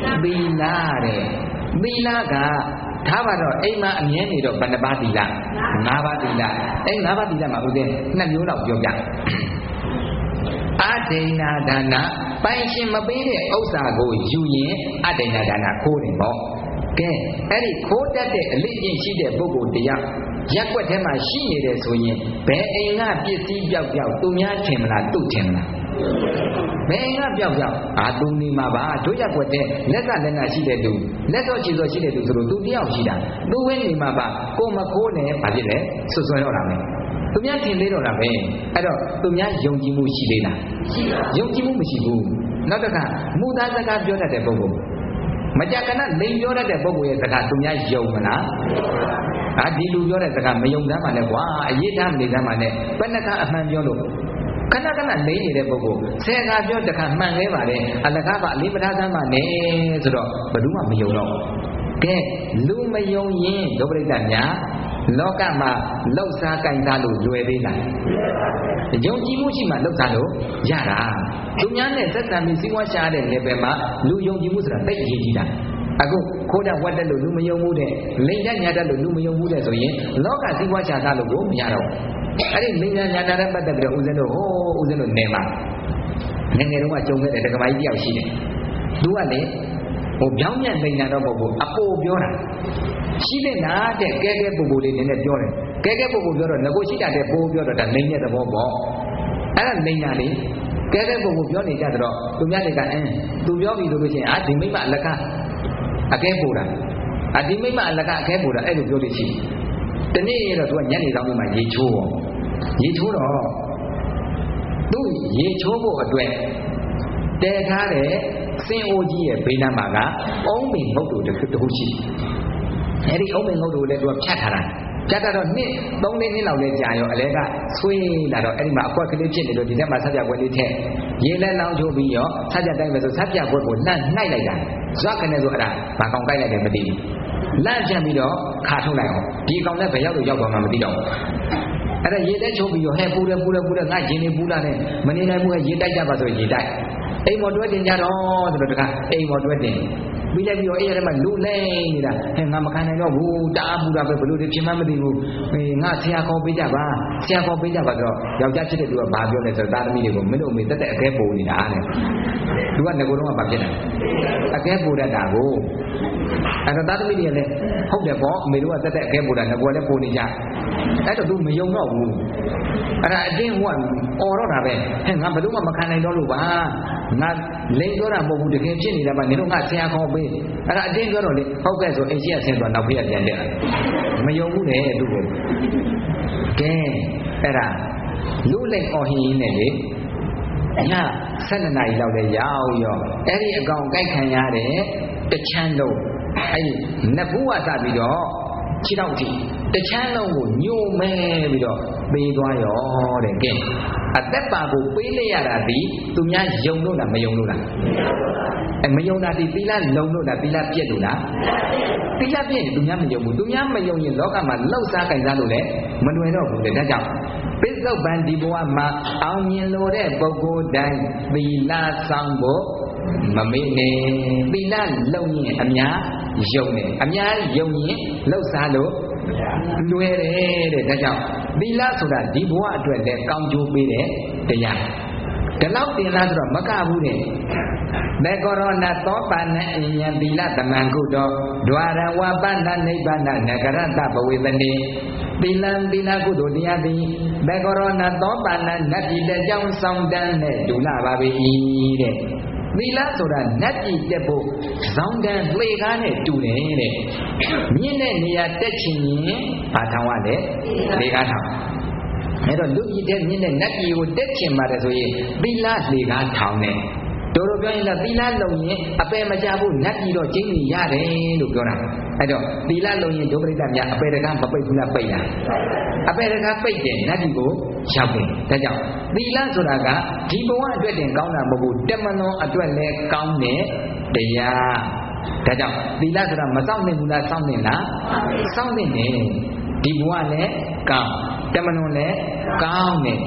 သီလတဲ့သီလကထားပါတော့အိမ်မှာအမြဲနေတော့ဘယ်နှပါးသီလ၅ပါးသီလအဲ့၅ပါးသီလမှာဥစဉ်နှစ်မျိုးလောက်ပြောပြအဒိဏဒါနပိုင်ရှင်မပေးတဲ့ဥစ္စာကိုယူရင်အဒိဏဒါနခိုးတယ်ပေါ့ကဲအဲ့ဒီခိုးတတ်တဲ့အလေးချင်းရှိတဲ့ပုဂ္ဂိုလ်တရားရက်ွက်ထဲမှာရှိနေတယ်ဆိုရင်ဘယ်အိမ်ကပစ္စည်းပြောက်ပြောက်သူများထင်မလားသူ့ထင်မလားဘယ်အိမ်ကပြောက်ပြောက်အာသူနေမှာပါတို့ရက်ွက်တဲ့လက်ကလက်နာရှိတဲ့သူလက်စောချီစောရှိတဲ့သူဆိုလို့သူတယောက်ရှိတာသူဝင်းနေမှာပါကိုမခိုးနဲ့ဘာဖြစ်လဲဆွဆွဲတော့တာပဲသူများထင်သေးတော့တာပဲအဲ့တော့သူများယုံကြည်မှုရှိသေးလားရှိပါယုံကြည်မှုမရှိဘူးနောက်တစ်ခါမူသားစကားပြောတတ်တဲ့ပုဂ္ဂိုလ်မကြကနလိန်ပြောတတ်တဲ့ပုဂ္ဂိုလ်ရဲ့စကားသူများယုံမလားဟာဒီလူပြောတဲ့စကားမယုံသားမှလည်းကွာအရေးထားမနေသားမှလည်းဘယ်နှခါအမှန်ပြောလို့ခဏခဏလိန်နေတဲ့ပုဂ္ဂိုလ်ဆယ်ခါပြောတစ်ခါမှန်လဲပါလေအလကားပါအလေးမထားသမ်းမှနဲ့ဆိုတော့ဘယ်သူမှမယုံတော့ကဲလူမယုံရင်ဒုပရိသတ်များလောကမှာလှုပ်ရှားကြိုင်စားလို့လွယ်သေးလားယုံကြည်မှုရှိမှလှုပ်ရှားလို့ရတာသူများနဲ့သက်သာပြီးစီးပွားရှားတဲ့ level မှာလူယုံကြည်မှုဆိုတာသိအရေးကြီးတာအခုခိုးတတ်ဝတ်တက်လို့လူမယုံဘူးတဲ့လိန်တတ်ညာတတ်လို့လူမယုံဘူးတဲ့ဆိုရင်လောကစီးပွားရှားစားလို့ကိုမရတော့အဲ့ဒီလိန်ညာညာတတ်ပတ်သက်ပြီးတော့ဦးဇင်းတို့ဟိုးဦးဇင်းတို့နေမှာငယ်ငယ်တုန်းကကြုံခဲ့တဲ့ဒကမာကြီးတယောက်ရှိတယ်သူကလေဟိုပြောင်းပြန်လိန်ညာတော့မဟုတ်ဘူးအပိုပြောတာရှိတဲ့နာတဲ့ကဲကဲပုဂ္ဂိုလ်လေးနည်းနည်းပြောတယ်ကဲကဲပုဂ္ဂိုလ်ပြောတော့ငကိုရှိတတ်တဲ့ပိုးပြောတော့ဒါလိန်တဲ့သဘောပေါ့အဲ့ဒါလိန်ညာလေကဲကဲပုဂ္ဂိုလ်ပြောနေကြတော့သူများတွေကအင်းသူပြောပြီဆိုလို့ရှိရင်အာဒီမိမအလကအကဲပို့တာအာဒီမိမအလကအကဲပို့တာအဲ့လိုပြောလို့ရှိတနေ့တော့သူကညနေဆောင်မှာရေချိုးရောရေချိုးတော့သူရေချိုးဖို့အတွက်တဲထားတဲ့စင်အိုကြီးရဲ့ဘေးနားမှာကအုံးမင်ငုတ်တို့တစ်ခုရှိအဲ့ဒီအုံးမင်ငုတ်တို့လည်းသူကဖြတ်ထားတာဖြတ်တာတော့နှစ်သုံးနှစ်လောက်လဲကြာရောအလဲကဆွေးလာတော့အဲ့ဒီမှာအကွက်ကလေးဖြစ်နေလို့ဒီထဲမှာဆက်ပြကွက်လေးထည့်ရေလဲလောင်းချိုးပြီးရောဆက်ပြတိုင်းပဲဆိုဆက်ပြကွက်ကိုနှံ့နှိုက်လိုက်တာဇွတ်ကနေဆိုအဲ့ဒါဘာကောင်ကိုက်လိုက်တယ်မသိဘူးလန့်ချမ်းပြီးတော့ခါထုတ်လိုက်အောင်ဒီကောင်လည်းဘယ်ရောက်လို့ရောက်သွားမှမသိတော့အဲ့ဒါရေလဲချိုးပြီးရောဟဲပူတယ်ပူတယ်ပူတယ်ငါရင်နေပူလာတယ်မနေနိုင်ဘူးရေတိုက်ကြပါဆိုရေတိုက်အိမ်မော်တွဲတင်ကြတော့ဆိုတော့တခါအိမ်မော်တွဲတင်ပြီးလိုက်ပြီးတော့အဲ့ရထဲမှာလူလဲနေတာဟဲ့ငါမခံနိုင်တော့ဘူးတအားပူတာပဲဘလို့ဒီဖြစ်မှမသိဘူးအေးငါဆရာခေါ်ပေးကြပါဆရာခေါ်ပေးကြပါဆိုတော့ယောက်ျားဖြစ်တဲ့သူကဘာပြောလဲဆိုတော့သားသမီးတွေကိုမင်းတို့အမေတက်တက်အခဲပို့နေတာတဲ့သူကငကိုတော့ကဘာဖြစ်လဲအခဲပို့တတ်တာကိုအဲ့တော့သားသမီးတွေကလည်းဟုတ်တယ်ပေါ့အမေတို့ကတက်တက်အခဲပို့တာငကိုကလည်းပို့နေကြအဲ့တော့သူမယုံတော့ဘူးအဲ့ဒါအတင်းဟိုကអော်တော့တာပဲဟဲ့ငါဘလို့မှမခံနိုင်တော့လို့ပါငါလိန်ပြောတာမဟုတ်ဘူးတကယ်ဖြစ်နေတာပါနေတော့ငါဆရာခေါ်ပေးအဲ့ဒါအတင်းပြောတော့လေဟုတ်ကဲ့ဆိုအိမ်ရှိရဆင်းသွားနောက်ဖေးရပြန်တက်မယုံဘူးလေသူကကဲအဲ့ဒါလူလိန်အော်ဟင်းနဲ့လေညဆယ်နှစ်နာရီလောက်လဲရောက်ရောအဲ့ဒီအကောင်ကြိုက်ခံရတဲ့တချမ်းလုံးအဲ့ဒီနတ်ဘူးဝစပြီးတော့ခြေတော့ကြည့်တချမ်းလုံးကိုညှို့မဲပြီးတော့ပေးသွားရောတဲ့ကဲအသက်ပါကိုပေးလိုက်ရတာဒီသူများယုံလို့လားမယုံလို့လားအဲမယုံတာဒီသီလလုံလို့လားသီလပြည့်လို့လားသီလပြည့်ရင်သူများမယုံဘူးသူများမယုံရင်လောကမှာလှုပ်ရှားကြိုင်စားလို့လည်းမလွယ်တော့ဘူးလေဒါကြောင့်ပိဿုပန်ဒီဘဝမှာအောင်မြင်လို့တဲ့ပုဂ္ဂိုလ်တိုင်းသီလဆောင်ဖို့မမေ့နဲ့သီလလုံရင်အများယုံတယ်အများယုံရင်လှုပ်ရှားလို့လွယ်တယ်တဲ့ဒါကြောင့်သီလဆိုတာဒီဘဝအတွက်လည်းကောင်းကျိုးပေးတဲ့တရားဒီလောက်တင်လားဆိုတော့မကဘူးတဲ့မေကောရောနာသောပါဏအဉ္ဉံသီလသမံကုတောဒွါရဝပန္နနိဗ္ဗာန်နဂရတဘဝေသနေသီလံသီလကုသိုလ်တရားသည်မေကောရောနာသောပါဏနတ်ပြည်တဲ့ကြောင့်ဆောင်တန်းနဲ့ဒုလပါပေ၏တဲ့သီလဆိုတာနတ်ပြည်တက်ဖို့ဇောင်းတန်းလှေကားနဲ့တူတယ်တဲ့မြင့်တဲ့နေရာတက်ချင်ရင်ဘာထောင်ရလဲလှေကားထောင်အဲ့တော့လူပြည်တဲ့မြင့်တဲ့နတ်ပြည်ကိုတက်ချင်ပါတယ်ဆိုရင်သီလလှေကားထောင်တယ်တို့တို့ပြောရင်လည်းသီလလုံရင်အပယ်မကြဘူးနတ်ပြည်တော့ကျင်းနေရတယ်လို့ပြောတာအဲ့တော့သီလလုံရင်ဒုပရိသများအပယ်တကားမပိတ်ဘူးလားပိတ်တာအပယ်တကားပိတ်တယ်နတ်ပြည်ကိုရောက်တယ်ဒါကြောင့်သီလဆိုတာကဒီဘဝအတွက်တင်ကောင်းတာမဟုတ်ဘူးတမန်တော်အတွက်လည်းကောင်းတဲ့တရားဒါကြောင့်သီလဆိုတာမစောင့်နိုင်ဘူးလားစောင့်နေလားစောင့်နေတယ်ဒီဘဝလည်းကောင်းတမန်တော်လည်းကောင်းတယ်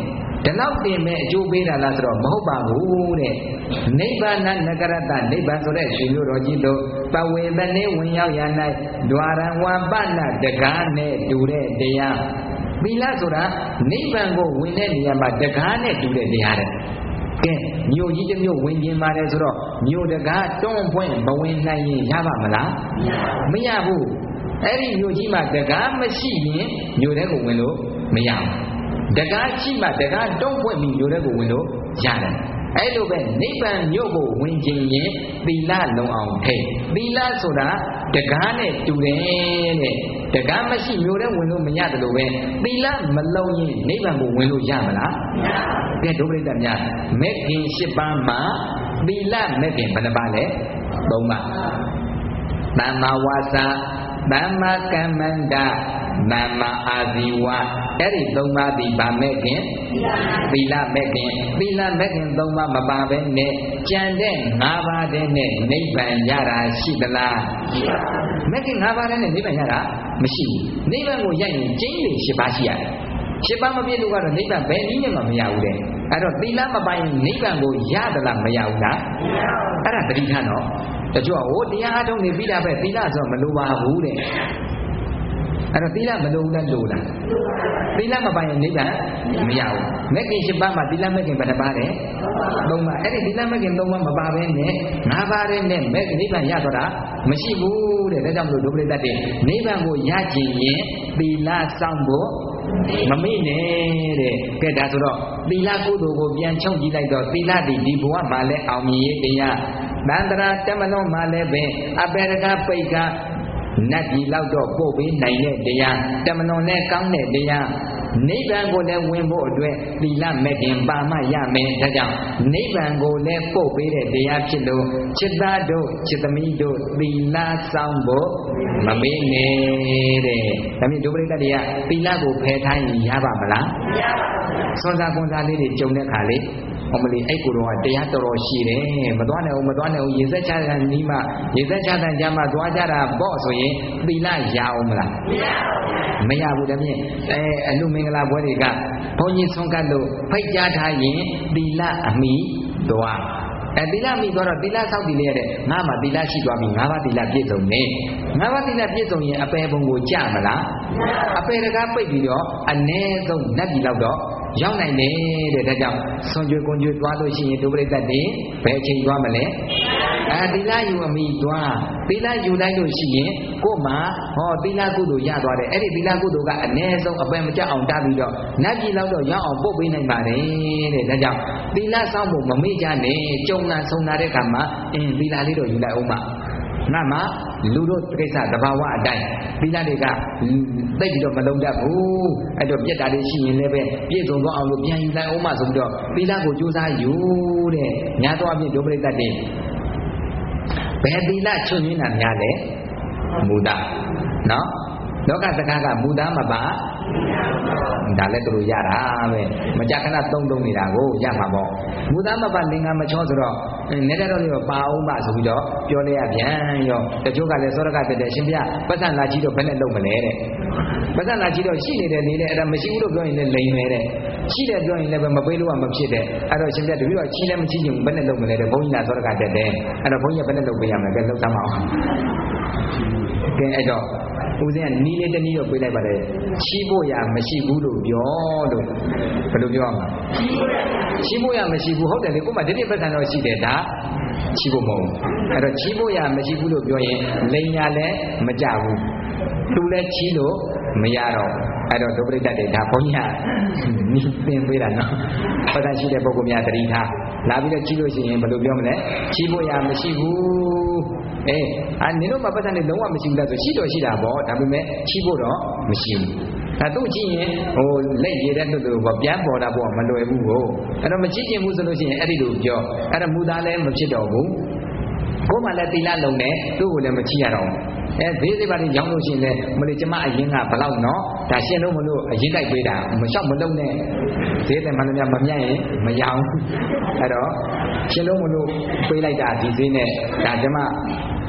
ဒီလောက်တင်မဲ့အကျိုးပေးတာလားဆိုတော့မဟုတ်ပါဘူးတဲ့နိဗ္ဗာန်နဂရတနိဗ္ဗာန်ဆိုတဲ့ရှင်တို့တော်ကြီးတို့ပဝေသနေဝင်ရောက်ရ၌ဒွါရံဝံပနတကားနဲ့တူတဲ့တရားသီလဆိုတာနိဗ္ဗာန်ကိုဝင်တဲ့နေရာမှာတကားနဲ့တူတဲ့တရားတဲ့ကဲမြို့ကြီးတစ်မြို့ဝင်ခြင်းပါတယ်ဆိုတော့မြို့တကားတွန်းဖွင့်မဝင်နိုင်ရင်ရပါမလားမရဘူးအဲ့ဒီမြို့ကြီးမှာတကားမရှိရင်မြို့ထဲကိုဝင်လို့မရဘူးတကားရှိမှတကားတွန်းဖွင့်ပြီးမြို့ထဲကိုဝင်လို့ရတယ်အဲ့လိုပဲနိဗ္ဗာန်မြို့ကိုဝင်ခြင်းရင်သီလလုံအောင်ထိတ်သီလဆိုတာတကားနဲ့တူတယ်တဲ့တကားမရှိမြို့ထဲဝင်လို့မရတယ်လို့ပဲသီလမလုံရင်နိဗ္ဗာန်ကိုဝင်လို့ရမလားမရဘူးကဲဒုပရိသတ်များမဲ့ခင်၈ပါးမှာသီလမဲ့ခင်ဘယ်နှပါလဲ၃ပါးသမ္မာဝါစာသမ္မာကမ္မန္တသမ္မာအာဇီဝအဲ့ဒီသုံးပါးဒီဗာမဲ့ခင်သီလမဲ့ခင်သီလမဲ့ခင်သုံးပါးမပါဘဲနဲ့ကြံတဲ့၅ပါးတည်းနဲ့နိဗ္ဗာန်ရတာရှိသလားမဲ့ခင်၅ပါးတည်းနဲ့နိဗ္ဗာန်ရတာမရှိဘူးနိဗ္ဗာန်ကိုရရင်ကျင်းလေ၈ပါးရှိရတယ်၈ပါးမပြည့်လို့ကတော့နိဗ္ဗာန်ဘယ်နည်းနဲ့မှမရဘူးတဲ့အဲ့တော့သီလမပိုင်ရင်နိဗ္ဗာန်ကိုရသလားမရဘူးလားအဲ့ဒါတတိထားနော်တချို့ကဟိုတရားအားထုတ်နေပြီးတာပဲသီလဆိုတော့မလိုပါဘူးတဲ့အဲ့တော့သီလမလိုဘူးလားလိုလားသီလမပိုင်ရင်နိဗ္ဗာန်မရဘူးမဲ့ခင်၈ပါးမှာသီလမဲ့ခင်ဘယ်နှပါးလဲ၃ပါးအဲ့ဒီသီလမဲ့ခင်၃ပါးမပါဘဲနဲ့၅ပါးတည်းနဲ့မဲ့ခင်နိဗ္ဗာန်ရတော့တာမရှိဘူးတဲ့ဒါကြောင့်မလို့ဒုပရိသတ်တွေနိဗ္ဗာန်ကိုရကျင်ရင်သီလစောင့်ဖို့မမေ့နဲ့တဲ့ကဲဒါဆိုတော့သီလကုသိုလ်ကိုပြန်ချုပ်ကြည့်လိုက်တော့သီလဒီဒီဘဝမှာလဲအောင်မြင်ရေးတရားတန္တရာတမလုံးမှာလဲပဲအပေရကပိတ်ကနတ်ကြီးလောက်တော့ပို့ပေးနိုင်တဲ့တရားတမလွန်နဲ့ကောင်းတဲ့တရားနိဗ္ဗာန်ကိုလည်းဝင်ဖို့အတွက်သီလမဲ့ခင်ပါမှရမယ်ဒါကြောင့်နိဗ္ဗာန်ကိုလည်းပို့ပေးတဲ့တရားဖြစ်လို့จิตသားတို့จิตသမီးတို့သီလဆောင်ဖို့မမေ့နဲ့တဲ့ဒါမြင်ဒုပရိသတ်တွေကသီလကိုဖယ်ထားရင်ရပါမလားမရပါဘူးဆွမ်းစားကွန်စားလေးတွေကြုံတဲ့ခါလေးအမလီအဲ့ကိုတော့တရားတော်တော်ရှိတယ်မသွားနိုင်ဘူးမသွားနိုင်ဘူးရေစက်ချတဲ့နီးမှရေစက်ချတဲ့ကြမှာသွားကြတာပေါ့ဆိုရင်သီလရအောင်မလားမရဘူးမရဘူးတည်းဖြင့်အဲအလူမင်္ဂလာပွဲတွေကဘုန်းကြီးဆုံးကတ်လို့ဖိတ်ကြားထားရင်သီလအမိသွားအဲသီလမိသွားတော့သီလဆောက်တည်လေးရတဲ့ငါမှသီလရှိသွားပြီငါးပါးသီလပြည့်စုံနေငါးပါးသီလပြည့်စုံရင်အပေဘုံကိုကြမလားအပေတကားပိတ်ပြီးတော့အ ਨੇ ဆုံးနတ်ပြည်လောက်တော့ရောက်နိုင်တယ်တဲ့ဒါကြောင့်ဆွန်ကြွကွန်ကြွသွားလို့ရှိရင်ဒုပရိသတ်တွေဘယ်အချိန်သွားမလဲအဲသီလယူအမိသွားသီလယူလိုက်လို့ရှိရင်ကို့မှာဟောသီလကုသိုလ်ရသွားတယ်အဲ့ဒီသီလကုသိုလ်ကအ ਨੇ ဆုံးအပယ်မကျအောင်တားပြီးတော့နတ်ပြည်လောက်တော့ရောက်အောင်ပို့ပေးနိုင်ပါတယ်တဲ့ဒါကြောင့်သီလစောင့်ဖို့မမေ့ကြနဲ့ကြုံလာဆုံလာတဲ့ခါမှာအင်းသီလလေးတော့ယူလိုက်အောင်ပါငါမှလူတို့ကိစ္စသဘာဝအတိုင်းသီလတွေကသိပြီးတော့မလုံးတတ်ဘူးအဲ့တော့ပြက်တာတွေရှိရင်လည်းပဲပြည့်စုံသွားအောင်လို့ပြန်ယူလိုက်အောင်မှဆိုပြီးတော့သီလကိုကြိုးစားယူတဲ့ညာတော့အပြင်ဒုပရိသတ်တွေဘယ်သီလချွတ်ရင်းတာများလဲမူတာနော်လောကစကားကမူတာမပါဒါလည်းသူတို့ရတာပဲမကြခဏသုံးသုံးနေတာကိုရမှာပေါ့မူသားမပါလင်္ကာမချောဆိုတော့နေတတ်တော့လေးတော့ပါအောင်ပါဆိုပြီးတော့ပြောလိုက်ရပြန်ရောတချို့ကလည်းစောရကတက်တယ်ရှင်ဗျပတ်စံလာကြီးတော့ဘယ်နဲ့လုပ်မလဲတဲ့ပတ်စံလာကြီးတော့ရှိနေတဲ့နေနဲ့အဲ့ဒါမရှိဘူးလို့ပြောရင်လည်းလိမ်မယ်တဲ့ရှိတယ်ပြောရင်လည်းမပေးလို့ကမဖြစ်တဲ့အဲ့တော့ရှင်ဗျတပည့်တော့ချီးလည်းမချီးချင်ဘူးဘယ်နဲ့လုပ်မလဲတဲ့ဘုန်းကြီးကစောရကတက်တယ်အဲ့တော့ဘုန်းကြီးကဘယ်နဲ့လုပ်ပေးရမလဲကဲလုပ်သမ်းပါအောင်ကဲအဲ့တော့ဦးဇင်းကနီးလေးတနည်းတော့ပြေးလိုက်ပါတယ်ချီးဖို့ရမရှိဘူးလို့ပြောလို့ဘယ်လိုပြောရမလဲချီးဖို့ရမရှိဘူးဟုတ်တယ်လေကို့မှာဒီပြပတ်စံတော့ရှိတယ်ဒါချီးဖို့မဟုတ်ဘူးအဲ့တော့ချီးဖို့ရမရှိဘူးလို့ပြောရင်လိန်ညာလည်းမကြဘူးသူလည်းချီးလို့မရတော့အဲ့တော့ဒုပရိသတ်တွေဒါဘုန်းကြီးကနီးသင်ပေးတာနော်ပတ်စံရှိတဲ့ပုဂ္ဂိုလ်များသတိထားလာပြီးတော့ချီးလို့ရှိရင်ဘယ်လိုပြောမလဲချီးဖို့ရမရှိဘူးအေးအာနင်တို့မှာပတ်စံတွေလုံးဝမရှိဘူးလားဆိုရှိတော့ရှိတာပေါ့ဒါပေမဲ့ချီးဖို့တော့မရှိဘူးအဲသူ့ကြည့်ရင်ဟိုလက်ရည်တဲ့တူတူပေါ့ပြန်ပေါ်တာပေါ့မလွယ်ဘူးကိုအဲ့တော့မကြည့်ချင်ဘူးဆိုလို့ရှိရင်အဲ့ဒီလိုပြောအဲ့ဒါမူသားလည်းမဖြစ်တော့ဘူးကိုယ်မှလည်းသီလလုံးနဲ့သူ့ကိုလည်းမချီရတော့ဘူးအဲဈေးစိပါးတွေရောင်းလို့ရှိရင်လည်းမလို့ကျမအရင်ကဘလောက်နော်ဒါရှင်းလို့မလို့အရင်တိုက်ပေးတာမလျှောက်မလုံးနဲ့ဈေးတယ်မှလည်းမမြတ်ရင်မရောင်းအဲ့တော့ရှင်းလို့မလို့ပေးလိုက်တာဒီဈေးနဲ့ဒါကျမ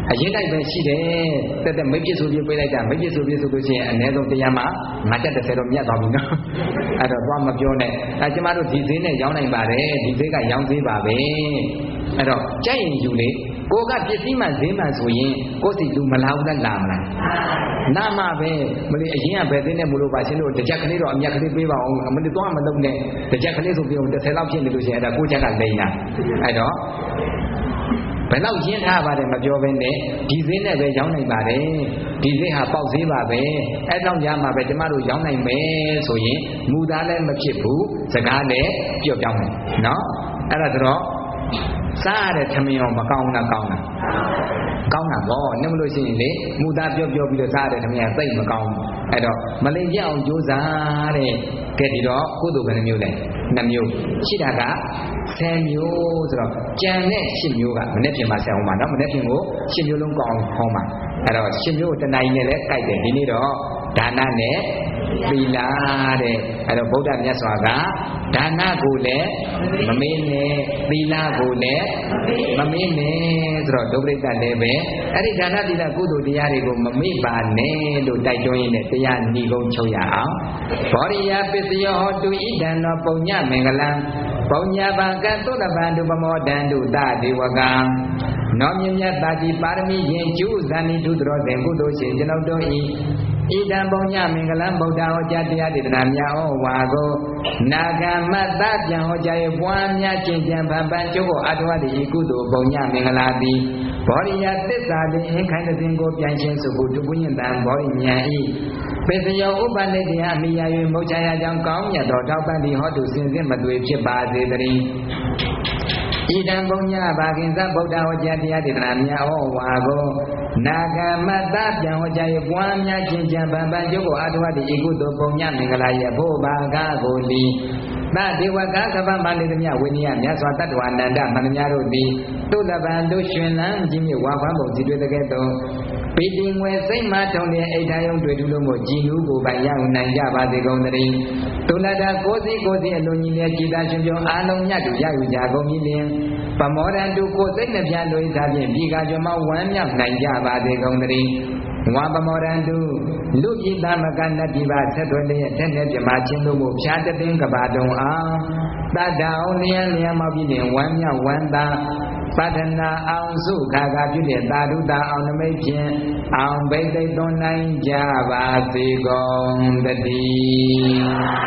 အရင်တိုင်းပဲရှိတယ်တက်တက်မိတ်ပြစ်ဆိုပြပေးလိုက်တာမိတ်ပြစ်ဆိုပြဆိုလို့ရှိရင်အနည်းဆုံးတရားမှာငါတက်တစ်ဆယ်တော့မြတ်သွားပြီနော်အဲ့တော့သွားမပြောနဲ့အဲကျမတို့ဒီဈေးနဲ့ရောင်းနိုင်ပါတယ်ဒီဈေးကရောင်းဈေးပါပဲအဲ့တော့ကြိုက်ရင်ယူလေကိုကပစ္စည်းမှဈေးမှဆိုရင်ကိုစီလူမလာဘူးလားလာမလားနာမပဲမလို့အရင်ကဘယ်သိနေမလို့ပါရှင်တို့တကြက်ကလေးတော့အမြတ်ကလေးပေးပါအောင်မလို့သွားမလုံးနဲ့တကြက်ကလေးဆိုပြီးအောင်တစ်ဆယ်လောက်ဖြစ်နေလို့ရှိရင်အဲ့ဒါကိုချက်ကလိမ့်တာအဲ့တော့ဘယ်တော့ရင်းထားပါတယ်မပြောဘဲနဲ့ဒီဈေးနဲ့ပဲရောင်းနိုင်ပါတယ်ဒီဈေးဟာပေါက်ဈေးပါပဲအဲ့တော့ညမှာပဲကျမတို့ရောင်းနိုင်မယ်ဆိုရင်မူသားလည်းမဖြစ်ဘူးစကားလည်းပြော့ပြောင်းတယ်နော်အဲ့ဒါတော့စားရတဲ့သမင်ရောမကောင်းလားကောင်းလားကောင်းတာပေါ့နှမလို့ရှိရင်လေမူသားပြော့ပြော့ပြီးတော့စားရတဲ့သမင်ကသိမကောင်းဘူးအဲ့တော့မလိမ့်ကြအောင်ကြိုးစားတဲ့ကဲဒီတော့ကုသိုလ်ဘယ်နှမျိုးလဲနှစ်မျိုးရှိတာကဆယ်မျိုးဆိုတော့ကြံတဲ့ရှစ်မျိုးကမနေ့ပြင်မှာဆယ်အောင်ပါနော်မနေ့ပြင်ကိုရှစ်မျိုးလုံးကောင်းဟောင်းပါအဲ့တော့ရှစ်မျိုးကိုတဏှာကြီးနဲ့လည်းကြိုက်တယ်ဒီနေ့တော့ဒါနနဲ့သီလတဲ့အဲ့တော့ဗုဒ္ဓမြတ်စွာကဒါနကိုလည်းမမေ့နဲ့သီလကိုလည်းမမေ့နဲ့ဆိုတော့ဒုပရိသတ်လည်းပဲအဲ့ဒီဒါနသီလကုသိုလ်တရားတွေကိုမမေ့ပါနဲ့လို့တိုက်တွန်းရင်းနဲ့တရားဏီကုံချုပ်ရအောင်ဘောရိယပစ္စယောဟောတုဣဒံသောပုံညမင်္ဂလံပုံညပံကသုတ္တပံတုပမောဒန္တုတဒေဝကံနောမြမြတ်တာတိပါရမီရင်ကျူဇာနိထုသရောတဲ့ကုသိုလ်ရှင်ကျွန်ုပ်တို့ဤဣဒံပုံညမင်္ဂလံဗုဒ္ဓဟောကြားတရားဒေသနာများဩဝါကိုနာဂမတ္တပြန်ဟောကြား၍ပွားများကျင့်ကြံဗံပံကျုပ်ကိုအထောက်အသည်ဤကုသိုလ်ပုံညမင်္ဂလာသည်ဘောရိယသစ္စာသည်အင်းခိုင်တဲ့စဉ်ကိုပြန်ရှင်းစုဖို့တုပုညင်တံဘောရိမြန်ဤပစ္စယောဥပနိတရားအမိယာ၍မုတ်ချရာကြောင့်ကောင်းမြတ်သောတောက်ပန်သည်ဟောတုစင်စစ်မသွေဖြစ်ပါစေတည်းဣဒံပုံညဘာခင်သဗုဒ္ဓဟောကြားတရားဒေသနာများဩဝါကိုနာဂမတ္တပြန်ဟောကြား၍ပွားများခြင်းကြံဗံပံကျုပ်ကိုအထောက်အသည်ဤကုသိုလ်ပုံညမင်္ဂလာရဲ့ဘုဘာကကိုလီသဒေဝကကဗ္ဗမလေးသည်မြဝိနည်းမြတ်စွာတတ္တဝါနန္ဒမန္တများတို့သည်တုလပံတို့ရှင်လန်းခြင်းမြဝါခွမ်းပုံစီတွေ့တဲ့ကဲ့သို့ပိတိငွေစိတ်မှထုံတဲ့အိဋ္ဌာယုံတွေ့ထူးလို့မို့ကြည်နူးကိုပိုင်ရနိုင်ကြပါစေကုန်သတည်းတုလတာကိုစီကိုစီအလုံးကြီးနဲ့ကြည်သာရှင်ပြုံအာလုံးမြတ်တို့ရယူကြကုန်ပြီလင်ပမောဒန်တို့ကိုစိတ်နှပြလွိစားဖြင့်ဒီကကျွမဝမ်းမြောက်နိုင်ကြပါစေကုန်သတည်းဝါပမောဒန်တို့လူပြည်သမကနတ်ပြည်ပါဆက်သွယ်လျက်တဲ့တဲ့ပြမချင်းတို့ကိုဖြာတသိန်းကဘာတုံအောင်တတ္တအောင်လျံလျံမောက်ပြီးလင်ဝမ်းမြောက်ဝမ်းသာပတ္ထနာအောင်စုခါခါပြုတဲ့သာဓုတာအောင်နမိတ်ဖြင့်အောင်ဘိသိက်သွန်နိုင်ကြပါစေကုန်တည်း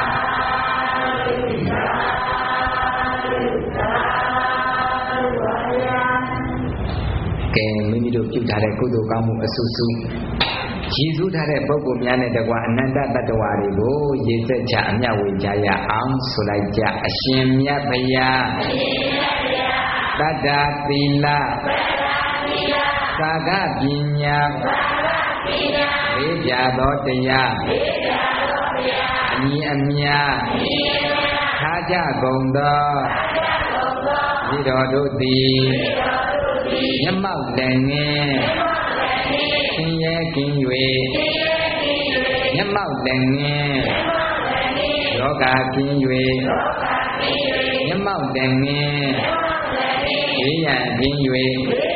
ကဲမိမိတို့ပြုထားတဲ့ကုသိုလ်ကောင်းမှုအစုစုရည်စူးထားတဲ့ပုဂ္ဂိုလ်များနဲ့တကွာအနန္တတတ္တဝါတွေကိုရည်စက်ချအမြတ်ဝေကြရအောင်ဆိုလိုက်ကြအရှင်မြတ်ဘုရားတတ္တသီလသာဂပညာလေးပြသောတရားအညီအမြထားကြကုန်သောဤတော်တို့သည်မျက်မှောက်လည်းငင်းဆင်းရဲကင်း၍မျက်မှောက်လည်းငင်းယောဂကင်း၍မျက်မှောက်လည်းငင်းဝိရံကင်း၍